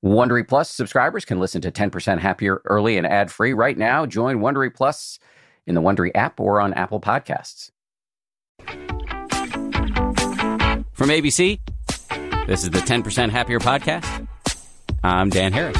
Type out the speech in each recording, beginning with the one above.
Wondery Plus subscribers can listen to 10% Happier early and ad-free right now. Join Wondery Plus in the Wondery app or on Apple Podcasts. From ABC, this is the 10% Happier podcast. I'm Dan Harris.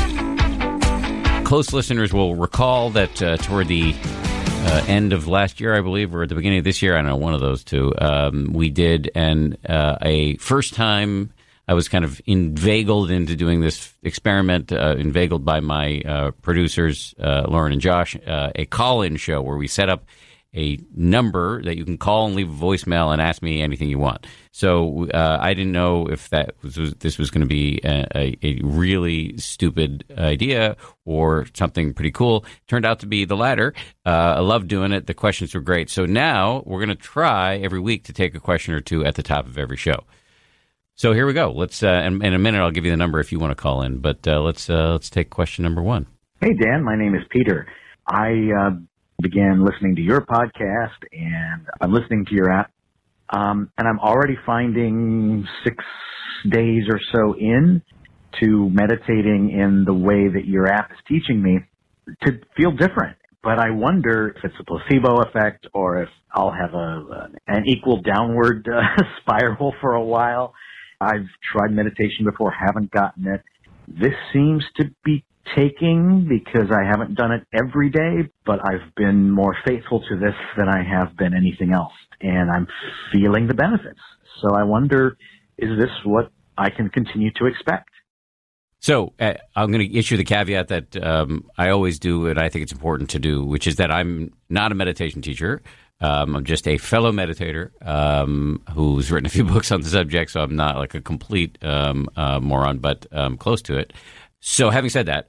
Close listeners will recall that toward the end of last year, I believe, or at the beginning of this year, I don't know, one of those two, we did a first time. I was kind of inveigled into doing this experiment, inveigled by my producers, Lauren and Josh, a call-in show where we set up a number that you can call and leave a voicemail and ask me anything you want. So I didn't know if this was going to be a really stupid idea or something pretty cool. Turned out to be the latter. I love doing it. The questions were great. So now we're going to try every week to take a question or two at the top of every show. So here we go. Let's in a minute I'll give you the number if you want to call in. But let's take question number one. Hey Dan, my name is Peter. I began listening to your podcast and I'm listening to your app, and I'm already finding 6 days or so in to meditating in the way that your app is teaching me to feel different. But I wonder if it's a placebo effect or if I'll have an equal downward spiral for a while. I've tried meditation before, haven't gotten it. This seems to be taking because I haven't done it every day, but I've been more faithful to this than I have been anything else. And I'm feeling the benefits. So I wonder, is this what I can continue to expect? So I'm going to issue the caveat that I always do, and I think it's important to do, which is that I'm not a meditation teacher. I'm just a fellow meditator who's written a few books on the subject, so I'm not like a complete moron, but close to it. So having said that,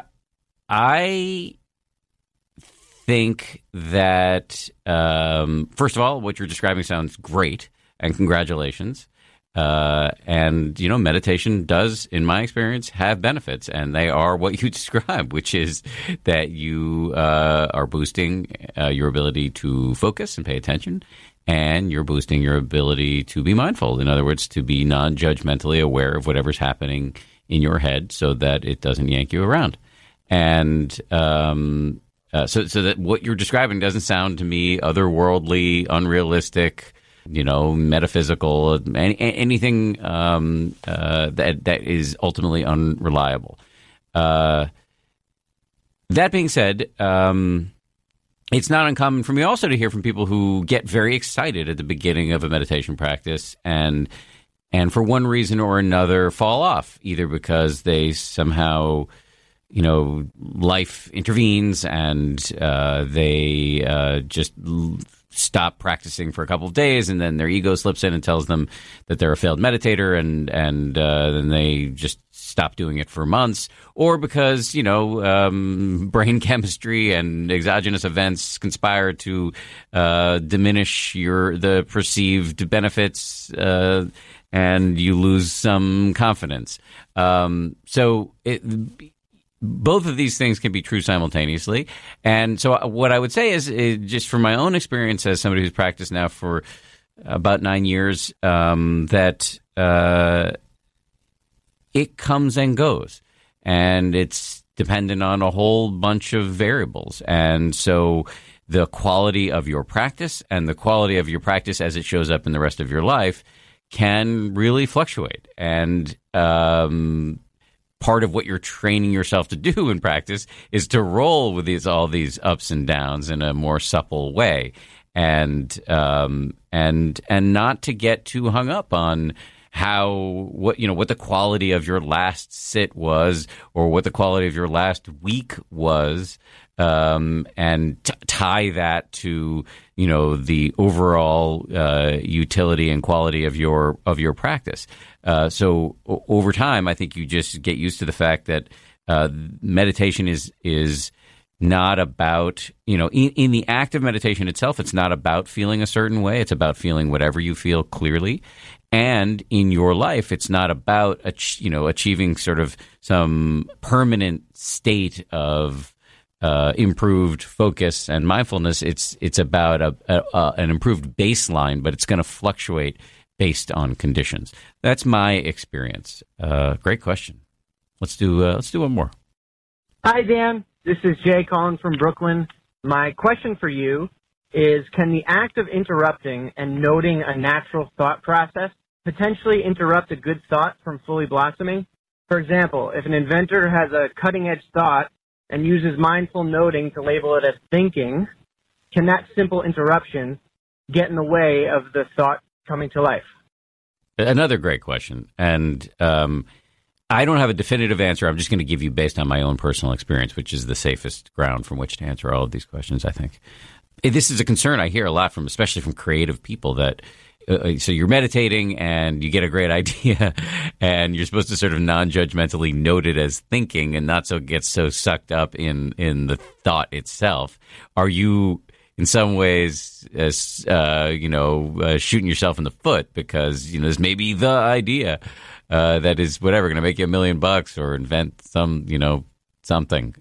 I think that, first of all, what you're describing sounds great, and congratulations. And, you know, meditation does, in my experience, have benefits, and they are what you describe, which is that you are boosting your ability to focus and pay attention, and you're boosting your ability to be mindful. In other words, to be non-judgmentally aware of whatever's happening in your head so that it doesn't yank you around. And so that what you're describing doesn't sound to me otherworldly, unrealistic, you know, metaphysical, anything that is ultimately unreliable. That being said, it's not uncommon for me also to hear from people who get very excited at the beginning of a meditation practice and for one reason or another fall off, either because they somehow, you know, life intervenes and they just stop practicing for a couple of days, and then their ego slips in and tells them that they're a failed meditator, and then they just stop doing it for months, or because, you know, brain chemistry and exogenous events conspire to diminish the perceived benefits, and you lose some confidence. Both of these things can be true simultaneously. And so what I would say is just from my own experience as somebody who's practiced now for about 9 years, that it comes and goes. And it's dependent on a whole bunch of variables. And so the quality of your practice and the quality of your practice as it shows up in the rest of your life can really fluctuate. And part of what you're training yourself to do in practice is to roll with all these ups and downs in a more supple way, and not to get too hung up on what the quality of your last sit was, or what the quality of your last week was, and tie that to, you know, the overall utility and quality of your practice. So over time, I think you just get used to the fact that meditation is not about, you know, in the act of meditation itself, it's not about feeling a certain way. It's about feeling whatever you feel clearly. And in your life, it's not about, achieving sort of some permanent state of improved focus and mindfulness. It's about an improved baseline, but it's going to fluctuate based on conditions. That's my experience. Great question. Let's do one more. Hi, Dan. This is Jay calling from Brooklyn. My question for you is, can the act of interrupting and noting a natural thought process potentially interrupt a good thought from fully blossoming? For example, if an inventor has a cutting-edge thought and uses mindful noting to label it as thinking, can that simple interruption get in the way of the thought coming to life? Another great question. And I don't have a definitive answer. I'm just going to give you based on my own personal experience, which is the safest ground from which to answer all of these questions, I think. This is a concern I hear a lot from, especially from creative people, that so you're meditating and you get a great idea and you're supposed to sort of non-judgmentally note it as thinking and not so get so sucked up in the thought itself. Are you in some ways shooting yourself in the foot because this may be the idea that is whatever going to make you $1 million or invent some something?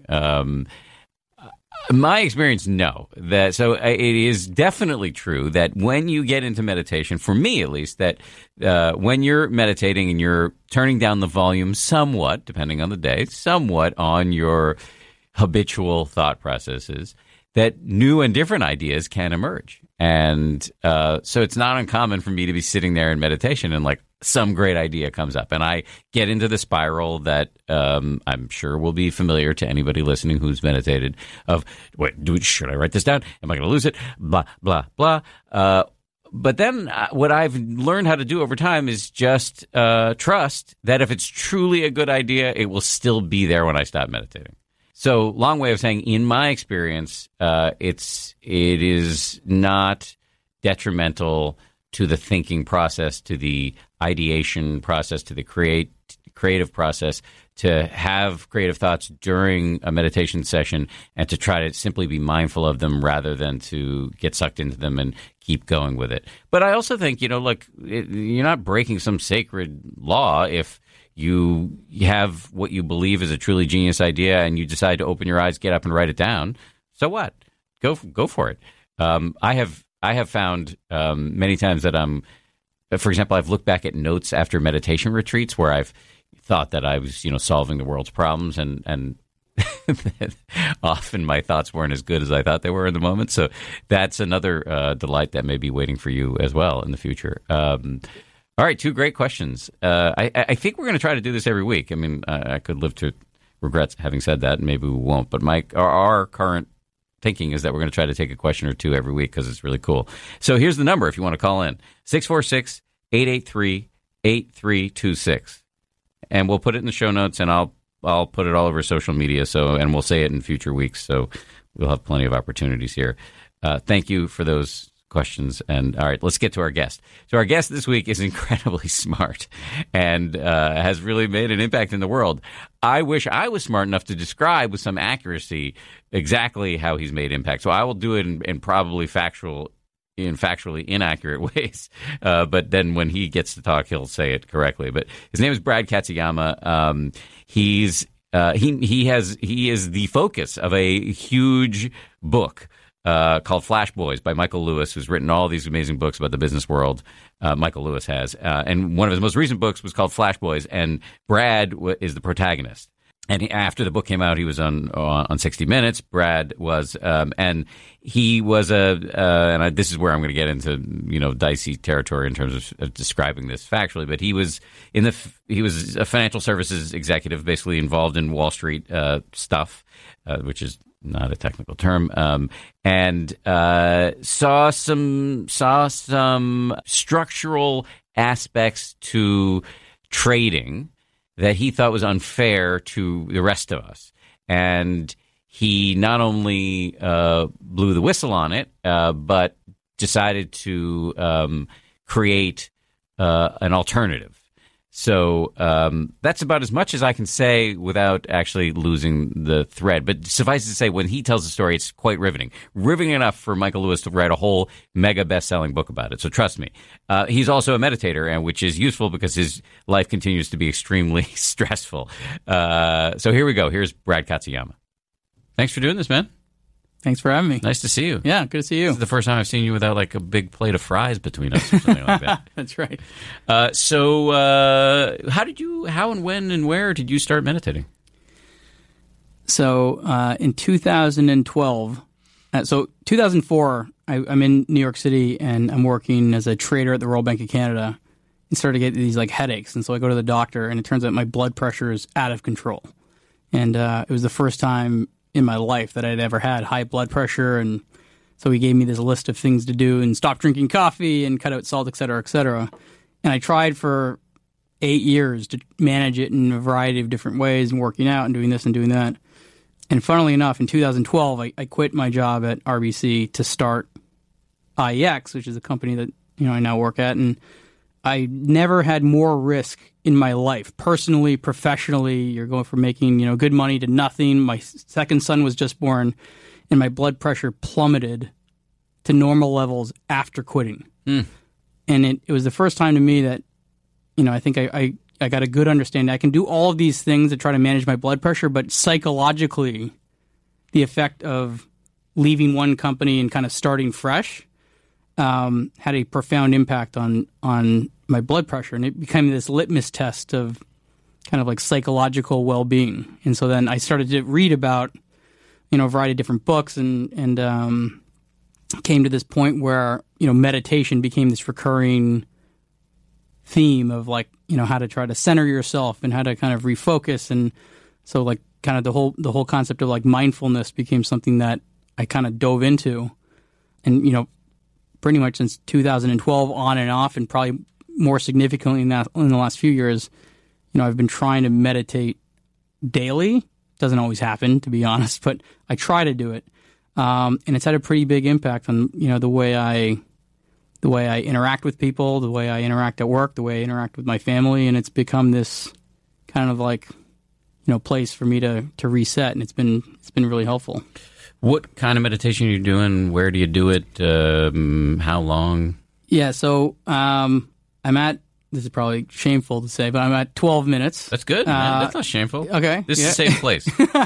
My experience, no. So it is definitely true that when you get into meditation, for me at least, that when you're meditating and you're turning down the volume somewhat, depending on the day, somewhat on your habitual thought processes, that new and different ideas can emerge. And so it's not uncommon for me to be sitting there in meditation and some great idea comes up. And I get into the spiral that I'm sure will be familiar to anybody listening who's meditated of, should I write this down? Am I going to lose it? Blah, blah, blah. But then what I've learned how to do over time is just trust that if it's truly a good idea, it will still be there when I stop meditating. So, long way of saying, in my experience, it is not detrimental to the thinking process, to the ideation process, to the creative process, to have creative thoughts during a meditation session and to try to simply be mindful of them rather than to get sucked into them and keep going with it. But I also think, you're not breaking some sacred law if you have what you believe is a truly genius idea and you decide to open your eyes, get up and write it down. So what? Go for it. I have found many times that for example, I've looked back at notes after meditation retreats where I've thought that I was, solving the world's problems and often my thoughts weren't as good as I thought they were in the moment. So that's another delight that may be waiting for you as well in the future. All right, 2 great questions. I think we're going to try to do this every week. I mean, I could live to regret having said that, and maybe we won't. But our current thinking is that we're going to try to take a question or 2 every week because it's really cool. So here's the number if you want to call in, 646-883-8326. And we'll put it in the show notes, and I'll put it all over social media, and we'll say it in future weeks, so we'll have plenty of opportunities here. Thank you for those questions. And all right, let's get to our guest. So our guest this week is incredibly smart and has really made an impact in the world. I wish I was smart enough to describe with some accuracy exactly how he's made impact. So I will do it in probably factually inaccurate ways. But then when he gets to talk, he'll say it correctly. But his name is Brad Katsuyama. He is the focus of a huge book called Flash Boys by Michael Lewis, who's written all these amazing books about the business world. Michael Lewis has. And one of his most recent books was called Flash Boys, and Brad is the protagonist. And after the book came out, he was on 60 Minutes. Brad was, and he was and this is where I'm going to get into dicey territory in terms of describing this factually. But he was he was a financial services executive, basically involved in Wall Street stuff, which is not a technical term, and saw some structural aspects to trading that he thought was unfair to the rest of us. And he not only blew the whistle on it, but decided to create an alternative. So that's about as much as I can say without actually losing the thread. But suffice it to say, when he tells the story, it's quite riveting. Riveting enough for Michael Lewis to write a whole mega best-selling book about it. So trust me. He's also a meditator, and which is useful because his life continues to be extremely stressful. So here we go. Here's Brad Katsuyama. Thanks for doing this, man. Thanks for having me. Nice to see you. Yeah, good to see you. This is the first time I've seen you without like a big plate of fries between us or something like that. That's right. So how and when and where did you start meditating? So in 2012, 2004, I'm in New York City and I'm working as a trader at the Royal Bank of Canada and started to get these like headaches. And so I go to the doctor and it turns out my blood pressure is out of control. And it was the first time in my life that I'd ever had high blood pressure. And so he gave me this list of things to do and stop drinking coffee and cut out salt, et cetera, et cetera. And I tried for 8 years to manage it in a variety of different ways and working out and doing this and doing that. And funnily enough, in 2012, I quit my job at RBC to start IEX, which is a company that I now work at. And I never had more risk in my life, personally, professionally. You're going from making good money to nothing. My second son was just born, and my blood pressure plummeted to normal levels after quitting. And it was the first time to me that I think I got a good understanding. I can do all of these things to try to manage my blood pressure, but psychologically, the effect of leaving one company and kind of starting fresh had a profound impact on my blood pressure, and it became this litmus test of kind of like psychological well-being. And so then I started to read about a variety of different books, and came to this point where meditation became this recurring theme of how to try to center yourself and how to kind of refocus. And so kind of the whole concept of mindfulness became something that I kind of dove into, and pretty much since 2012 on and off, and probably more significantly in the last few years, I've been trying to meditate daily. Doesn't always happen, to be honest, but I try to do it. And it's had a pretty big impact on, the way I interact with people, the way I interact at work, the way I interact with my family. And it's become this kind of place for me to reset. And it's been really helpful. What kind of meditation are you doing? Where do you do it? How long? Yeah, so I'm at, this is probably shameful to say, but I'm at 12 minutes. That's good, man. That's not shameful. Okay. This is a safe place.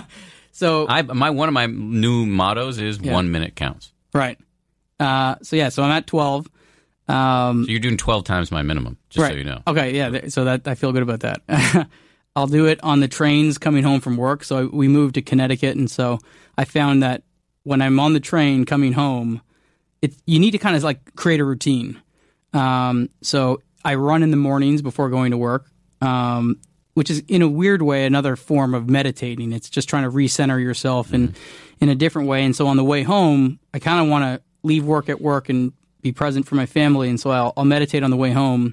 So one of my new mottos is 1 minute counts. Right. So I'm at 12. So you're doing 12 times my minimum, just right. So you know. Okay, yeah, so that I feel good about that. I'll do it on the trains coming home from work. So we moved to Connecticut, and so I found that when I'm on the train coming home, you need to kind of create a routine. So I run in the mornings before going to work, which is in a weird way another form of meditating. It's just trying to recenter yourself in a different way. And so on the way home, I kind of want to leave work at work and be present for my family. And so I'll meditate on the way home.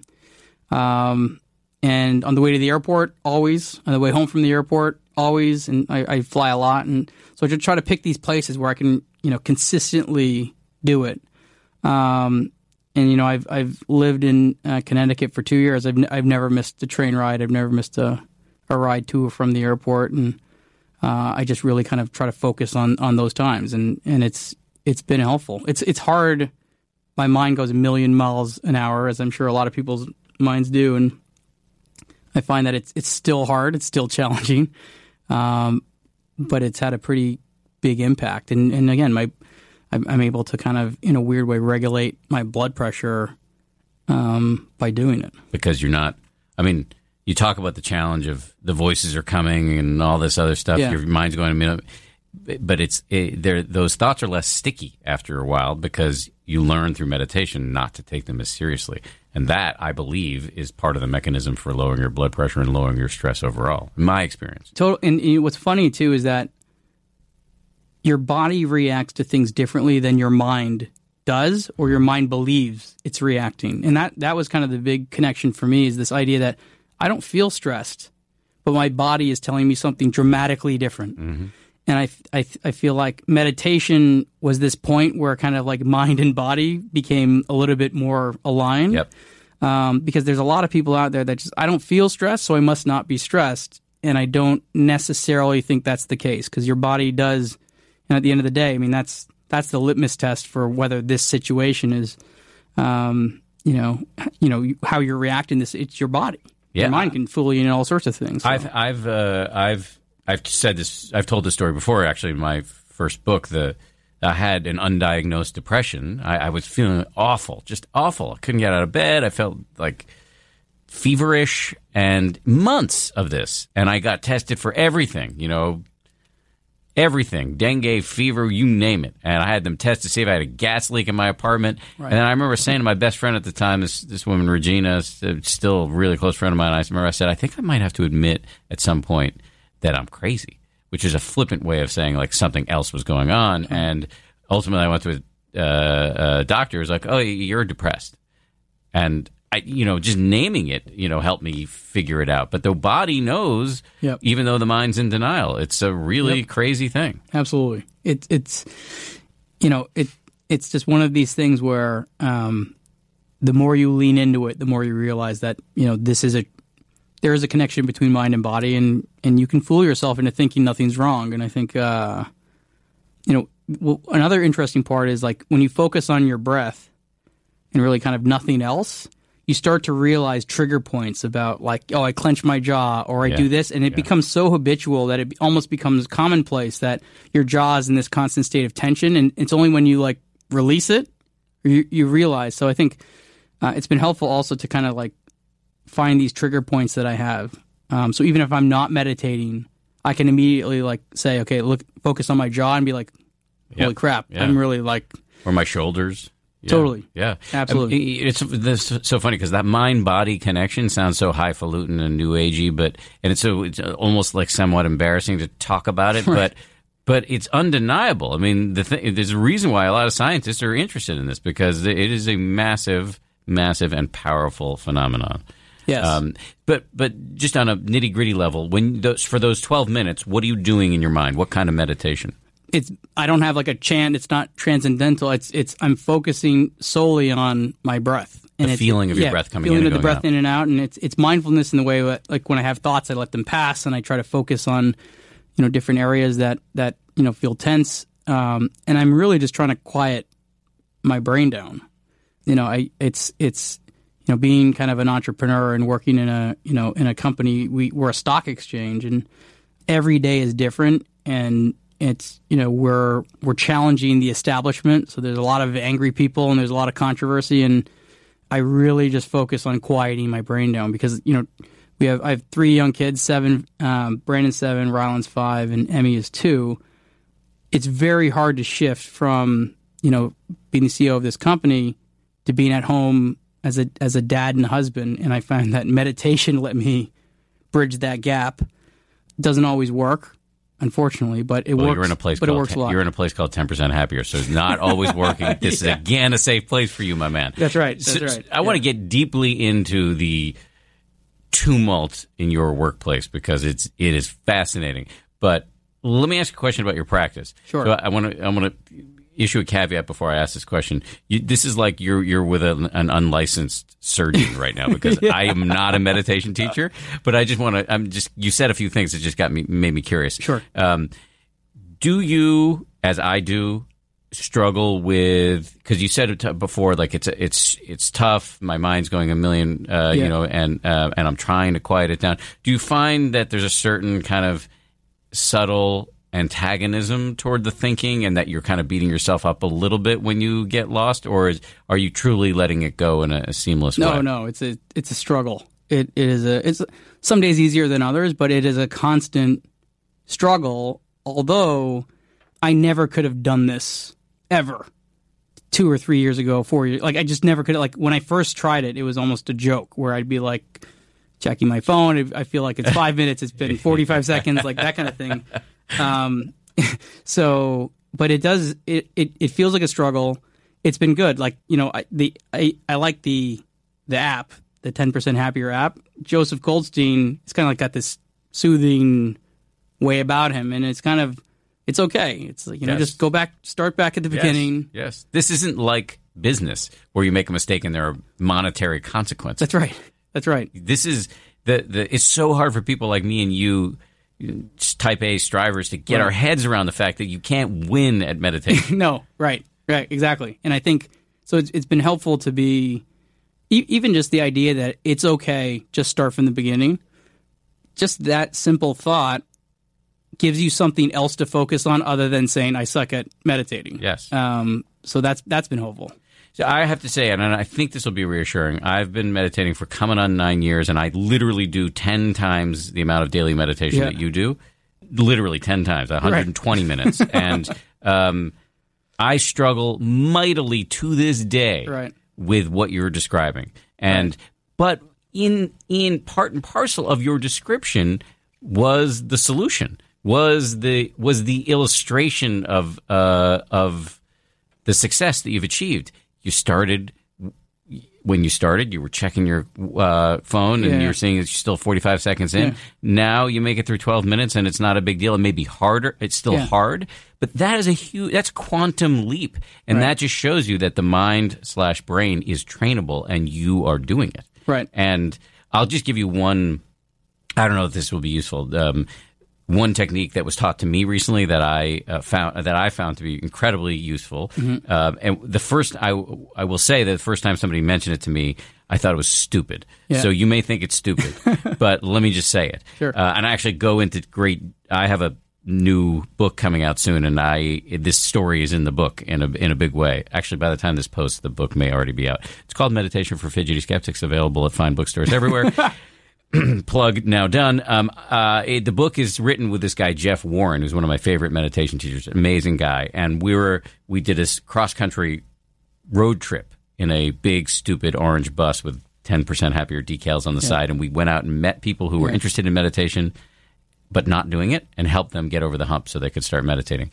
And on the way to the airport, always. On the way home from the airport, always. And I fly a lot. And so I just try to pick these places where I can, consistently do it. And, I've lived in Connecticut for 2 years. I've never missed a train ride. I've never missed a ride to or from the airport. And I just really kind of try to focus on those times. And it's been helpful. It's hard. My mind goes a million miles an hour, as I'm sure a lot of people's minds do. And I find that it's still hard. It's still challenging. But it's had a pretty big impact. And again, I'm able to kind of, in a weird way, regulate my blood pressure by doing it. Because you're not, you talk about the challenge of the voices are coming and all this other stuff. Yeah. Your mind's going, but those thoughts are less sticky after a while because you learn through meditation not to take them as seriously. And that, I believe, is part of the mechanism for lowering your blood pressure and lowering your stress overall, in my experience. And what's funny, too, is that your body reacts to things differently than your mind does, or your mind believes it's reacting. And that was kind of the big connection for me, is this idea that I don't feel stressed, but my body is telling me something dramatically different. Mm-hmm. And I feel like meditation was this point where kind of like mind and body became a little bit more aligned. Yep. Because there's a lot of people out there that just, I don't feel stressed, so I must not be stressed. And I don't necessarily think that's the case, because your body does. And at the end of the day, that's the litmus test for whether this situation is, how you're reacting. It's your body. Yeah. Your mind can fool you in all sorts of things. So. I've said this. I've told this story before. Actually, in my first book, I had an undiagnosed depression. I was feeling awful, just awful. I couldn't get out of bed. I felt like feverish, and months of this. And I got tested for everything, everything, dengue, fever, you name it. And I had them test to see if I had a gas leak in my apartment. Right. And then I remember saying to my best friend at the time, this woman, Regina, still a really close friend of mine, I said, I think I might have to admit at some point that I'm crazy, which is a flippant way of saying like something else was going on. Mm-hmm. And ultimately I went to a doctor who was like, oh, you're depressed. And just naming it, helped me figure it out. But the body knows, even though the mind's in denial. It's a really crazy thing. Absolutely. It's just one of these things where the more you lean into it, the more you realize that, there is a connection between mind and body, and you can fool yourself into thinking nothing's wrong. And I think, another interesting part is like when you focus on your breath and really kind of nothing else, you start to realize trigger points about like, oh, I clench my jaw or I do this. And it becomes so habitual that it almost becomes commonplace that your jaw is in this constant state of tension. And it's only when you like release it, you realize. So I think it's been helpful also to kind of like find these trigger points that I have. So even if I'm not meditating, I can immediately like say, okay, focus on my jaw and be like, holy crap, I'm really like... Or my shoulders. Yeah. Totally. Yeah. Absolutely. It's so funny because that mind-body connection sounds so highfalutin and new agey, and it's almost like somewhat embarrassing to talk about it, right. but it's undeniable. I mean, there's a reason why a lot of scientists are interested in this because it is a massive, massive and powerful phenomenon. Yes. But just on a nitty-gritty level, for those 12 minutes, what are you doing in your mind? What kind of meditation? I don't have like a chant. It's not transcendental. I'm focusing solely on my breath. And the feeling of your breath coming in and going out. Feeling the breath in and out. And it's mindfulness in the way that, like when I have thoughts, I let them pass and I try to focus on, different areas that feel tense. And I'm really just trying to quiet my brain down. It's being kind of an entrepreneur and working in a company, we're a stock exchange and every day is different. And it's, we're challenging the establishment. So there's a lot of angry people and there's a lot of controversy. And I really just focus on quieting my brain down because, I have 3 young kids, 7, Brandon's 7, Ryland's 5, and Emmy is 2. It's very hard to shift from, being the CEO of this company to being at home as a dad and husband. And I find that meditation let me bridge that gap. It doesn't always work. Unfortunately, but it works. You're in a place but it works a lot. You're in a place called 10% Happier, so it's not always working. This is again a safe place for you, my man. That's right. That's right. I want to get deeply into the tumult in your workplace because it is fascinating. But let me ask you a question about your practice. Sure. So I want to issue a caveat before I ask this question. This is like you're with an unlicensed surgeon right now because I am not a meditation teacher, but I just want to. You said a few things that just made me curious. Sure. Do you, as I do, struggle with? Because you said it before, like it's tough. My mind's going a million, and I'm trying to quiet it down. Do you find that there's a certain kind of subtle antagonism toward the thinking and that you're kind of beating yourself up a little bit when you get lost, or are you truly letting it go in a seamless way? No, it's a struggle. It's some days easier than others, but it is a constant struggle, although I never could have done this ever 2 or 3 years ago, 4 years. Like I just never could. Like when I first tried it, it was almost a joke where I'd be like checking my phone. I feel like it's 5 minutes. It's been 45 seconds, like that kind of thing. But it feels like a struggle. It's been good. Like, I like the app, the 10% Happier app. Joseph Goldstein, it's kind of like got this soothing way about him. And it's kind of, it's okay. It's like, just start back at the beginning. Yes. This isn't like business where you make a mistake and there are monetary consequences. That's right. This is it's so hard for people like me and you, type A strivers, to get our heads around the fact that you can't win at meditation. No, right, exactly. And I think, so it's been helpful to be, even just the idea that it's okay, just start from the beginning. Just that simple thought gives you something else to focus on other than saying I suck at meditating. Yes. So that's been helpful. So I have to say, and I think this will be reassuring, I've been meditating for coming on 9 years, and I literally do 10 times the amount of daily meditation that you do. Literally 10 times, 120 minutes. And I struggle mightily to this day with what you're describing. And but in part and parcel of your description was the solution, was the illustration of the success that you've achieved. When you started, you were checking your phone and you're seeing it's still 45 seconds in. Yeah. Now you make it through 12 minutes and it's not a big deal. It may be harder. It's still hard, but that is that's quantum leap. And that just shows you that the mind/brain is trainable and you are doing it. Right. And I'll just give you one, I don't know if this will be useful. One technique that was taught to me recently that I found to be incredibly useful. Mm-hmm. And the first, I will say that the first time somebody mentioned it to me, I thought it was stupid. Yeah. So you may think it's stupid, but let me just say it. Sure. And I actually go into I have a new book coming out soon, and this story is in the book in a big way. Actually, by the time this posts, the book may already be out. It's called Meditation for Fidgety Skeptics, available at fine bookstores everywhere. Plug now done. The book is written with this guy Jeff Warren, who's one of my favorite meditation teachers. Amazing guy, and we did this cross country road trip in a big stupid orange bus with 10% happier decals on the side, and we went out and met people who were interested in meditation but not doing it, and helped them get over the hump so they could start meditating.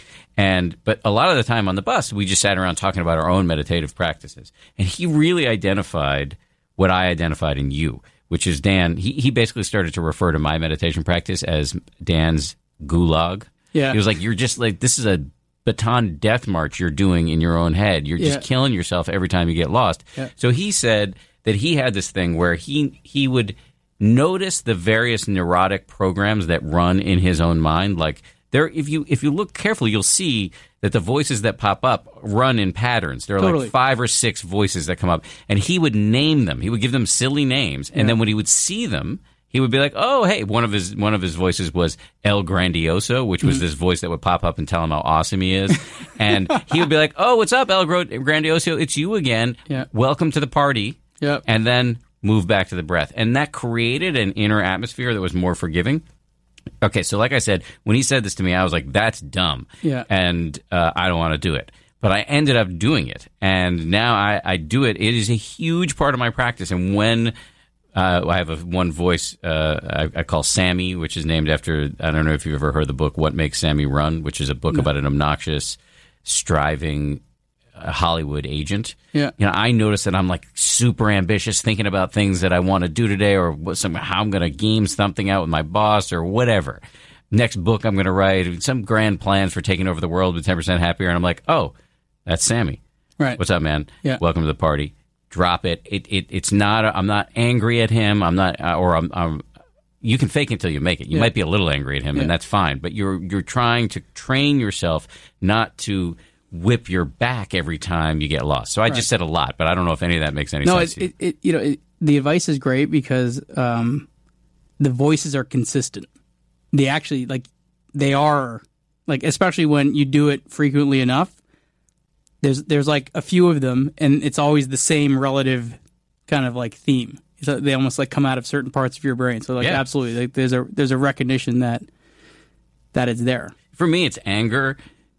But a lot of the time on the bus, we just sat around talking about our own meditative practices, and he really identified what I identified in you, which is Dan. He basically started to refer to my meditation practice as Dan's gulag. Yeah. He was like, you're just like, this is a baton death march you're doing in your own head. You're just killing yourself every time you get lost. Yeah. So he said that he had this thing where he would notice the various neurotic programs that run in his own mind. Like if you look carefully, you'll see that the voices that pop up run in patterns. There are like 5 or 6 voices that come up, and he would name them. He would give them silly names, and then when he would see them, he would be like, "Oh, hey!" One of his voices was El Grandioso, which was this voice that would pop up and tell him how awesome he is, and he would be like, "Oh, what's up, El Grandioso? It's you again. Yeah. Welcome to the party." Yep. And then move back to the breath, and that created an inner atmosphere that was more forgiving. Okay, so like I said, when he said this to me, I was like, that's dumb. Yeah. And I don't want to do it. But I ended up doing it. And now I do it. It is a huge part of my practice. And when I have one voice I call Sammy, which is named after, I don't know if you've ever heard the book What Makes Sammy Run, which is a book about an obnoxious, striving Hollywood agent. Yeah. You know, I notice that I'm like super ambitious, thinking about things that I want to do today, or how I'm going to game something out with my boss or whatever. Next book I'm going to write, some grand plans for taking over the world with 10% happier. And I'm like, oh, that's Sammy. Right. What's up, man? Yeah. Welcome to the party. Drop it. It's not, I'm not angry at him. I'm not, you can fake it until you make it. You might be a little angry at him, and that's fine. But you're trying to train yourself not to whip your back every time you get lost. So I just said a lot, but I don't know if any of that makes any sense. No, the advice is great because the voices are consistent. They actually, they are, especially when you do it frequently enough, there's like a few of them, and it's always the same relative kind of theme. So they almost come out of certain parts of your brain. So absolutely, there's a recognition that it's there. For me, it's anger,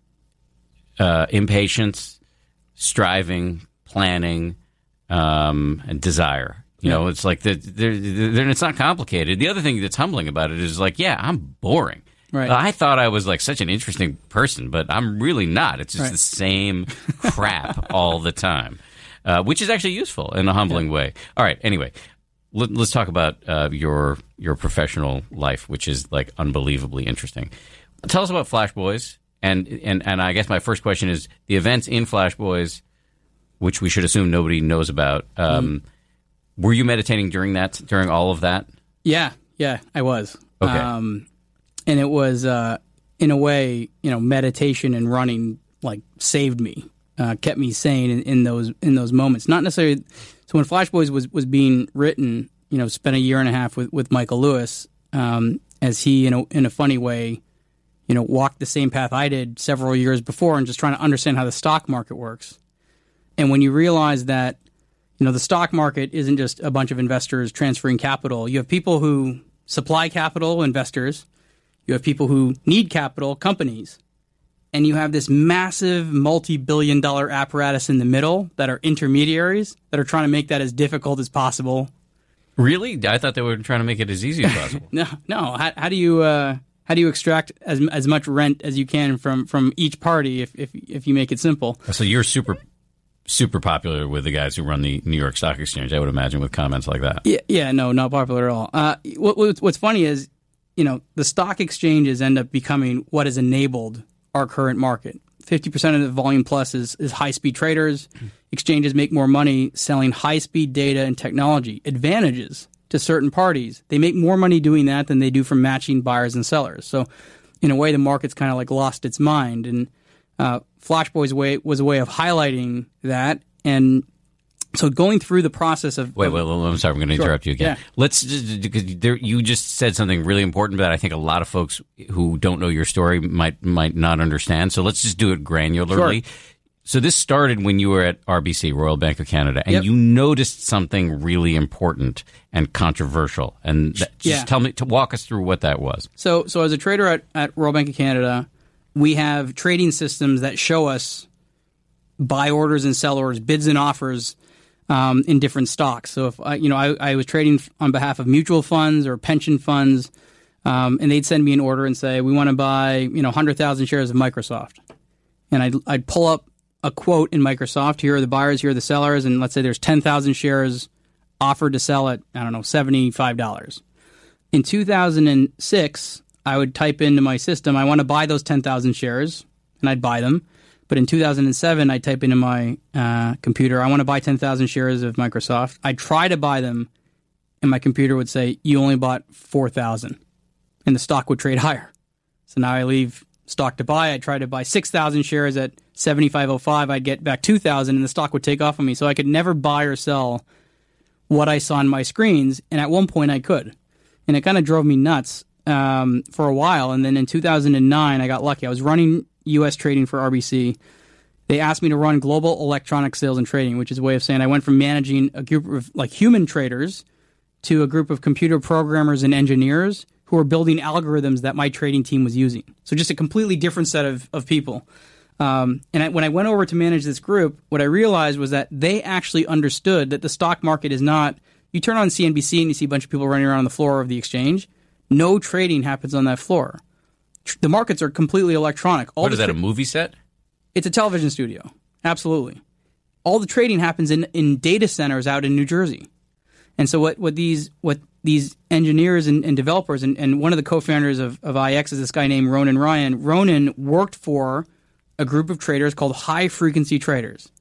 impatience, striving, planning, and desire. You know, it's like it's not complicated. The other thing that's humbling about it is I'm boring. Right. I thought I was such an interesting person, but I'm really not. It's just the same crap all the time, which is actually useful in a humbling way. All right. Anyway, let's talk about your professional life, which is unbelievably interesting. Tell us about Flash Boys. And I guess my first question is the events in Flash Boys, which we should assume nobody knows about. Were you meditating during all of that? Yeah, I was. Okay. And it was, in a way, meditation and running saved me, kept me sane in those moments. Not necessarily. So when Flash Boys was being written, spent a year and a half with Michael Lewis, as he in a funny way walked the same path I did several years before and just trying to understand how the stock market works. And when you realize that, the stock market isn't just a bunch of investors transferring capital. You have people who supply capital, investors. You have people who need capital, companies. And you have this massive multi-billion-dollar apparatus in the middle that are intermediaries that are trying to make that as difficult as possible. Really? I thought they were trying to make it as easy as possible. No. How do you extract as much rent as you can from each party if you make it simple? So you're super popular with the guys who run the New York Stock Exchange, I would imagine, with comments like that. Yeah, no, not popular at all. What's funny is, the stock exchanges end up becoming what has enabled our current market. 50% of the volume plus is high-speed traders. Exchanges make more money selling high-speed data and technology advantages to certain parties. They make more money doing that than they do from matching buyers and sellers. So, in a way, the market's kind of like lost its mind. And Flashboy's way was a way of highlighting that. And so going through the process of... Wait, I'm sorry, I'm going to interrupt you again. Yeah. Let's because you just said something really important that I think a lot of folks who don't know your story might not understand. So let's just do it granularly. Sure. So this started when you were at RBC, Royal Bank of Canada, and you noticed something really important and controversial. And walk us through what that was. So as a trader at Royal Bank of Canada, we have trading systems that show us buy orders and sell orders, bids and offers in different stocks. So if I was trading on behalf of mutual funds or pension funds, and they'd send me an order and say, we want to buy 100,000 shares of Microsoft. And I'd pull up a quote in Microsoft. Here are the buyers, here are the sellers, and let's say there's 10,000 shares offered to sell at, $75. In 2006, I would type into my system, I want to buy those 10,000 shares, and I'd buy them. But in 2007, I'd type into my computer, I want to buy 10,000 shares of Microsoft. I'd try to buy them, and my computer would say, you only bought 4,000, and the stock would trade higher. So now I leave stock to buy. I try to buy 6,000 shares at 75.05. I'd get back 2,000, and the stock would take off on me. So I could never buy or sell what I saw on my screens, and at one point I could. And it kind of drove me nuts for a while. And then in 2009, I got lucky. I was running U.S. trading for RBC. They asked me to run global electronic sales and trading, which is a way of saying I went from managing a group of human traders to a group of computer programmers and engineers who were building algorithms that my trading team was using. So just a completely different set of people. When I went over to manage this group, what I realized was that they actually understood that the stock market is not, you turn on CNBC and you see a bunch of people running around on the floor of the exchange. No trading happens on that floor. The markets are completely electronic. What is that, a movie set? It's a television studio. Absolutely. All the trading happens in data centers out in New Jersey. And so what these engineers and developers, and one of the co-founders of IX is this guy named Ronan Ryan. Ronan worked for a group of traders called high-frequency traders.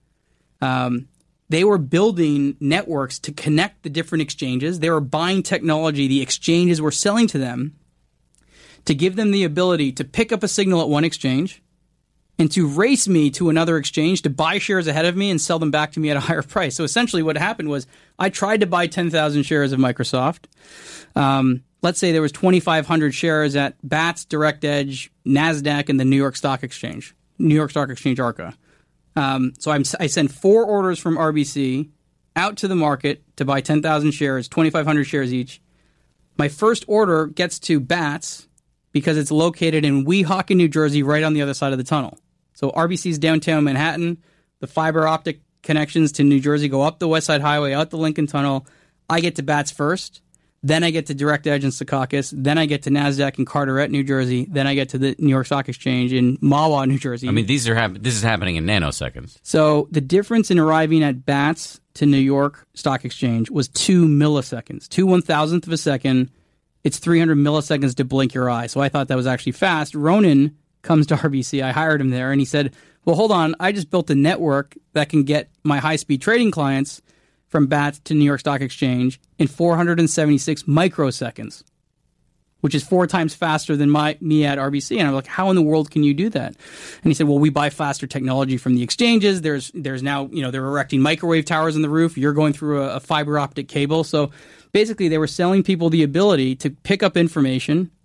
They were building networks to connect the different exchanges. They were buying technology the exchanges were selling to them to give them the ability to pick up a signal at one exchange and to race me to another exchange to buy shares ahead of me and sell them back to me at a higher price. So essentially what happened was I tried to buy 10,000 shares of Microsoft. Let's say there was 2,500 shares at BATS, DirectEdge, NASDAQ, and the New York Stock Exchange, ARCA. So I send 4 orders from RBC out to the market to buy 10,000 shares, 2,500 shares each. My first order gets to BATS because it's located in Weehawken, New Jersey, right on the other side of the tunnel. So RBC's downtown Manhattan, the fiber optic connections to New Jersey go up the West Side Highway, out the Lincoln Tunnel. I get to BATS first. Then I get to DirectEdge and Secaucus. Then I get to NASDAQ in Carteret, New Jersey. Then I get to the New York Stock Exchange in Mahwah, New Jersey. I mean, this is happening in nanoseconds. So the difference in arriving at BATS to New York Stock Exchange was 2 milliseconds, 2 1,000th of a second. It's 300 milliseconds to blink your eye. So I thought that was actually fast. Ronan comes to RBC. I hired him there, and he said, well, hold on. I just built a network that can get my high-speed trading clients from BATS to New York Stock Exchange in 476 microseconds, which is 4 times faster than me at RBC. And I'm like, how in the world can you do that? And he said, well, we buy faster technology from the exchanges. There's now, they're erecting microwave towers on the roof. You're going through a fiber optic cable. So basically they were selling people the ability to pick up information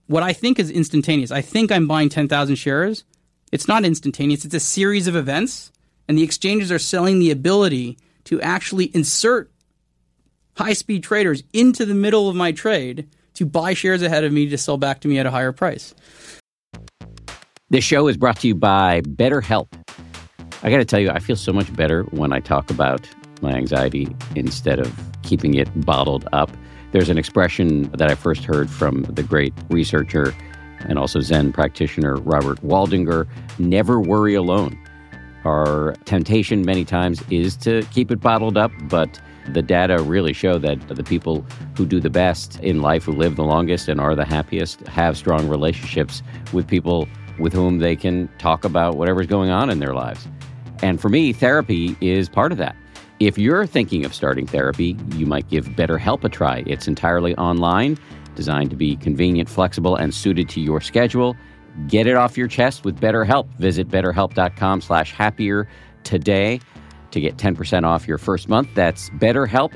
what I think is instantaneous. I think I'm buying 10,000 shares. It's not instantaneous. It's a series of events, and the exchanges are selling the ability to actually insert high-speed traders into the middle of my trade to buy shares ahead of me to sell back to me at a higher price. This show is brought to you by BetterHelp. I got to tell you, I feel so much better when I talk about my anxiety instead of keeping it bottled up. There's an expression that I first heard from the great researcher and also Zen practitioner Robert Waldinger: never worry alone. Our temptation many times is to keep it bottled up, but the data really show that the people who do the best in life, who live the longest and are the happiest, have strong relationships with people with whom they can talk about whatever's going on in their lives. And for me, therapy is part of that. If you're thinking of starting therapy, you might give BetterHelp a try. It's entirely online, designed to be convenient, flexible, and suited to your schedule. Get it off your chest with BetterHelp. Visit BetterHelp.com/happier today to get 10% off your first month. That's BetterHelp,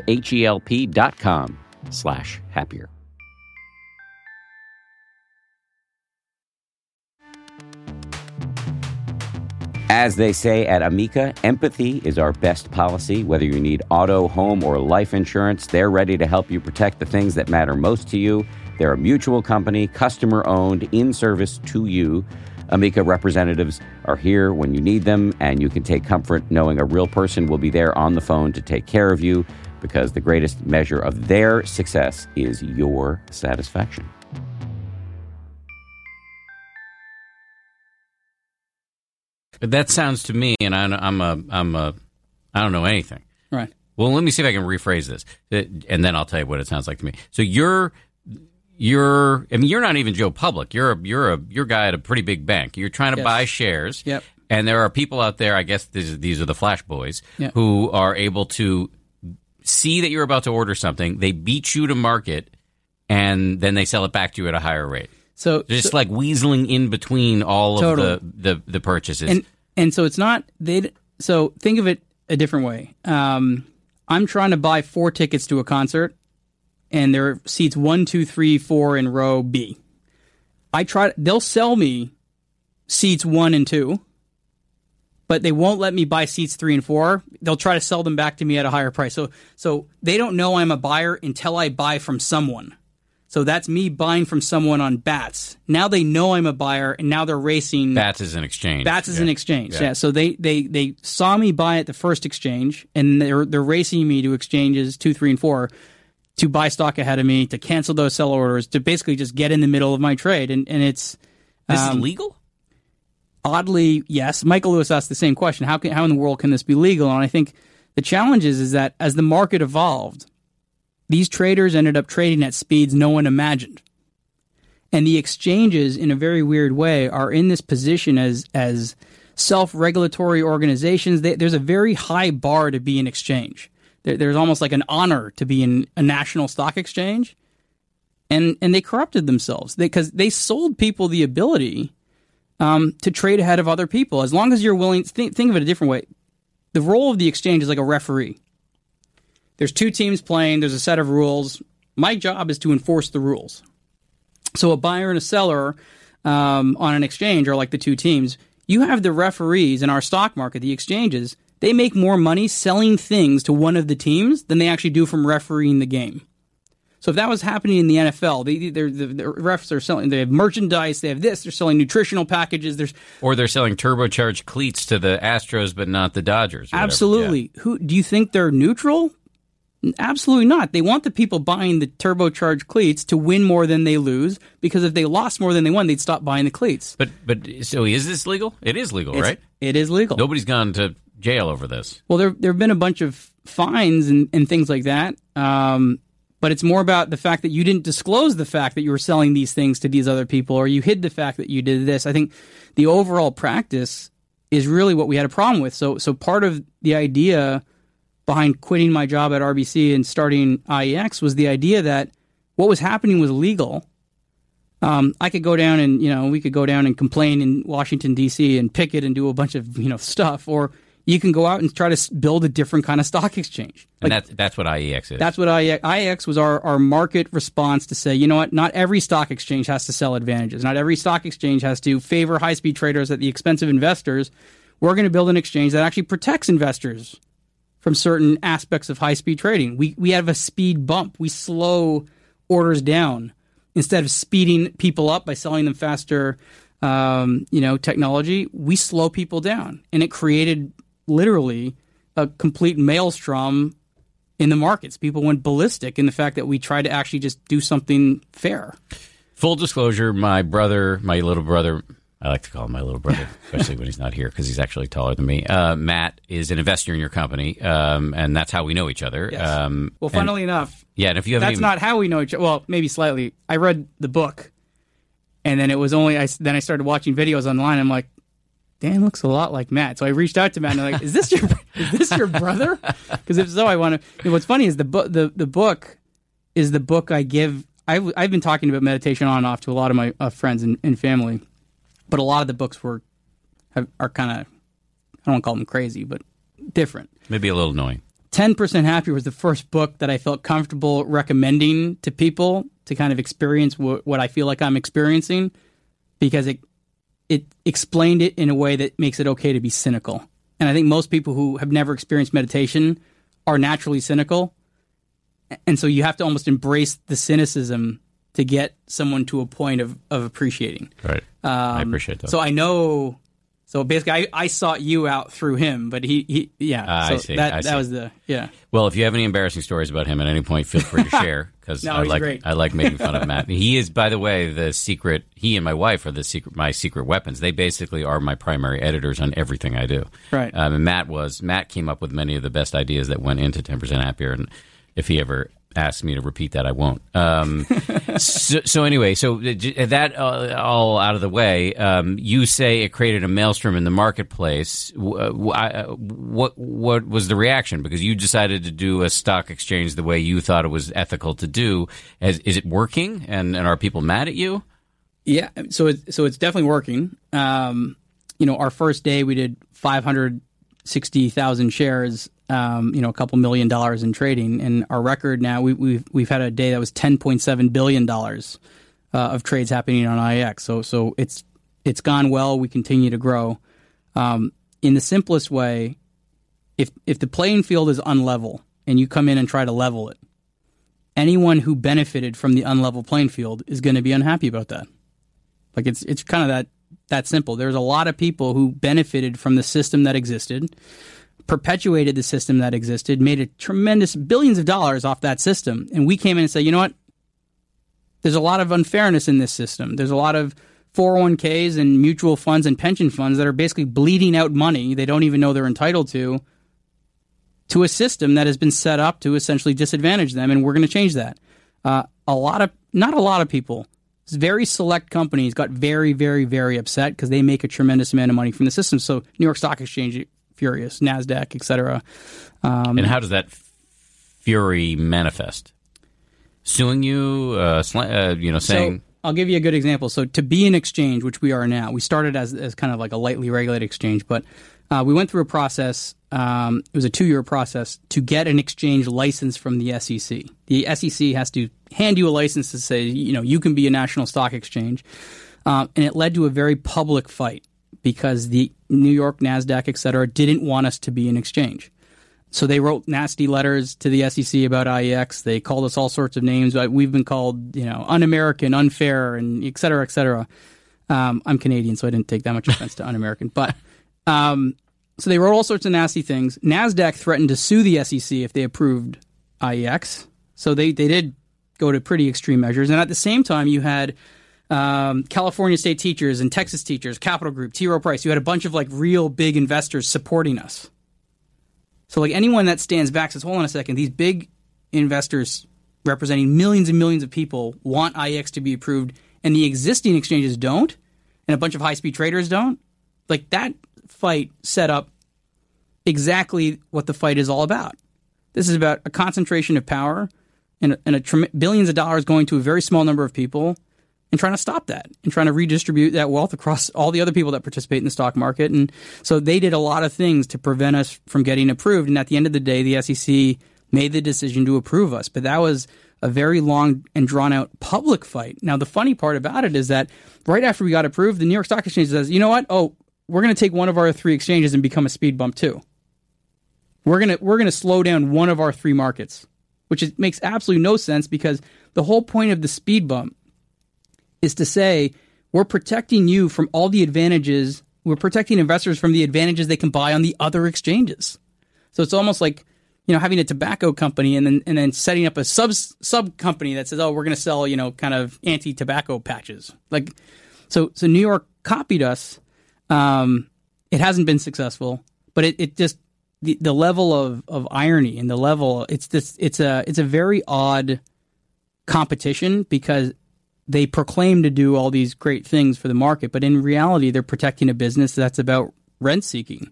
HELP.com/happier. As they say at Amica, empathy is our best policy. Whether you need auto, home, or life insurance, they're ready to help you protect the things that matter most to you. They're a mutual company, customer-owned, in service to you. Amica representatives are here when you need them, and you can take comfort knowing a real person will be there on the phone to take care of you, because the greatest measure of their success is your satisfaction. But that sounds to me, and I don't know anything. Right. Well, let me see if I can rephrase this, and then I'll tell you what it sounds like to me. So you're not even Joe Public. You're a guy at a pretty big bank. You're trying to buy shares. Yep. And there are people out there, I guess these are the flash boys, yep, who are able to see that you're about to order something. They beat you to market, and then they sell it back to you at a higher rate. So just like weaseling in between all of the purchases. And so it's not so think of it a different way. I'm trying to buy 4 tickets to a concert, and there are seats 1, 2, 3, 4 in row B. They'll sell me seats 1 and 2, but they won't let me buy seats 3 and 4. They'll try to sell them back to me at a higher price. So they don't know I'm a buyer until I buy from someone. So that's me buying from someone on Bats. Now they know I'm a buyer, and now they're racing. Bats is an exchange. Bats is an exchange. Yeah. So they saw me buy at the first exchange, and they're racing me to exchanges 2, 3, and 4 to buy stock ahead of me, to cancel those sell orders, to basically just get in the middle of my trade. And it's this is legal? Oddly, yes. Michael Lewis asked the same question: How in the world can this be legal? And I think the challenge is that as the market evolved, these traders ended up trading at speeds no one imagined. And the exchanges, in a very weird way, are in this position as self-regulatory organizations. There's a very high bar to be an exchange. There's almost like an honor to be in a national stock exchange. And they corrupted themselves because they sold people the ability to trade ahead of other people. As long as you're willing, think of it a different way. The role of the exchange is like a referee. There's 2 teams playing. There's a set of rules. My job is to enforce the rules. So a buyer and a seller on an exchange are like the 2 teams. You have the referees in our stock market, the exchanges. They make more money selling things to one of the teams than they actually do from refereeing the game. So if that was happening in the NFL, the refs are selling. They have merchandise. They have this. They're selling nutritional packages. Or they're selling turbocharged cleats to the Astros, but not the Dodgers. Absolutely. Yeah. Who do you think they're neutral? Absolutely not. They want the people buying the turbocharged cleats to win more than they lose, because if they lost more than they won, they'd stop buying the cleats. But so is this legal? It is legal, right? It is legal. Nobody's gone to jail over this. Well, there have been a bunch of fines and things like that. But it's more about the fact that you didn't disclose the fact that you were selling these things to these other people, or you hid the fact that you did this. I think the overall practice is really what we had a problem with. So part of the idea behind quitting my job at RBC and starting IEX was the idea that what was happening was legal. I could go down and, we could go down and complain in Washington, D.C. and picket and do a bunch of, stuff, or you can go out and try to build a different kind of stock exchange. And that's what IEX is. That's what IEX was, our market response to say, you know what, not every stock exchange has to sell advantages. Not every stock exchange has to favor high-speed traders at the expense of investors. We're going to build an exchange that actually protects investors from certain aspects of high-speed trading. We have a speed bump. We slow orders down instead of speeding people up by selling them faster. Technology, we slow people down, and it created literally a complete maelstrom in the markets. People went ballistic in the fact that we tried to actually just do something fair. Full disclosure, my little brother, I like to call him my little brother, especially when he's not here because he's actually taller than me. Matt is an investor in your company, and that's how we know each other. Yes. Funnily enough, and if you haven't that's not how we know each other. Well, maybe slightly. I read the book, and then it was then I started watching videos online. I'm like, Dan looks a lot like Matt. So I reached out to Matt and I'm like, is this your brother? Because if so, I want to. What's funny is the book is the book I give. I've been talking about meditation on and off to a lot of my friends and family. But a lot of the books are kind of, I don't want to call them crazy, but different. Maybe a little annoying. 10% Happier was the first book that I felt comfortable recommending to people to kind of experience what I feel like I'm experiencing, because it explained it in a way that makes it okay to be cynical. And I think most people who have never experienced meditation are naturally cynical. And so you have to almost embrace the cynicism to get someone to a point of appreciating. Right. I appreciate that. So I know. So basically, I sought you out through him, but he I see. That was the. Well, if you have any embarrassing stories about him at any point, feel free to share, because No, I like making fun of Matt. He is, by the way, the secret. He and my wife are my secret weapons. They basically are my primary editors on everything I do. Right. And Matt came up with many of the best ideas that went into 10% Happier, and if he ever asks me to repeat that, I won't. So anyway, that all out of the way, you say it created a maelstrom in the marketplace. What was the reaction? Because you decided to do a stock exchange the way you thought it was ethical to do. Is it working? And are people mad at you? Yeah, so it's definitely working. Our first day we did 560,000 shares. A couple $1 million in trading, and our record now we've had a day that was $10.7 billion of trades happening on IEX. So it's gone well. We continue to grow. In the simplest way, if the playing field is unlevel and you come in and try to level it, anyone who benefited from the unlevel playing field is going to be unhappy about that. Like it's kind of that simple. There's a lot of people who benefited from the system that existed, perpetuated the system that existed, made a tremendous billions of dollars off that system. And we came in and said, you know what? There's a lot of unfairness in this system. There's a lot of 401ks and mutual funds and pension funds that are basically bleeding out money they don't even know they're entitled to a system that has been set up to essentially disadvantage them, and we're going to change that. Not a lot of people, very select companies got very, very, very upset because they make a tremendous amount of money from the system. So New York Stock Exchange, furious, NASDAQ, et cetera. And how does that fury manifest? Suing you, saying... So I'll give you a good example. So to be an exchange, which we are now, we started as kind of like a lightly regulated exchange, but we went through a process. It was a 2-year process to get an exchange license from the SEC. The SEC has to hand you a license to say, you can be a national stock exchange. And it led to a very public fight, because the New York, NASDAQ, et cetera, didn't want us to be an exchange. So they wrote nasty letters to the SEC about IEX. They called us all sorts of names. We've been called, un-American, unfair, and et cetera, et cetera. I'm Canadian, so I didn't take that much offense to un-American. But so they wrote all sorts of nasty things. NASDAQ threatened to sue the SEC if they approved IEX. So they did go to pretty extreme measures. And at the same time, you had California State Teachers and Texas Teachers, Capital Group, T. Rowe Price. You had a bunch of real big investors supporting us. So anyone that stands back says, hold on a second, these big investors representing millions and millions of people want IEX to be approved, and the existing exchanges don't, and a bunch of high-speed traders don't. That fight set up exactly what the fight is all about. This is about a concentration of power and billions of dollars going to a very small number of people, and trying to stop that and trying to redistribute that wealth across all the other people that participate in the stock market. And so they did a lot of things to prevent us from getting approved. And at the end of the day, the SEC made the decision to approve us. But that was a very long and drawn out public fight. Now, the funny part about it is that right after we got approved, the New York Stock Exchange says, you know what? Oh, we're going to take one of our 3 exchanges and become a speed bump too. We're going to slow down one of our 3 markets, which makes absolutely no sense, because the whole point of the speed bump is to say we're protecting you from all the advantages. We're protecting investors from the advantages they can buy on the other exchanges. So it's almost like, you know, having a tobacco company and then setting up a sub company that says, oh, we're going to sell, you know, kind of anti-tobacco patches. Like, so New York copied us. It hasn't been successful, but it just, the level of irony and the level, it's a very odd competition, because they proclaim to do all these great things for the market, but in reality, they're protecting a business that's about rent seeking.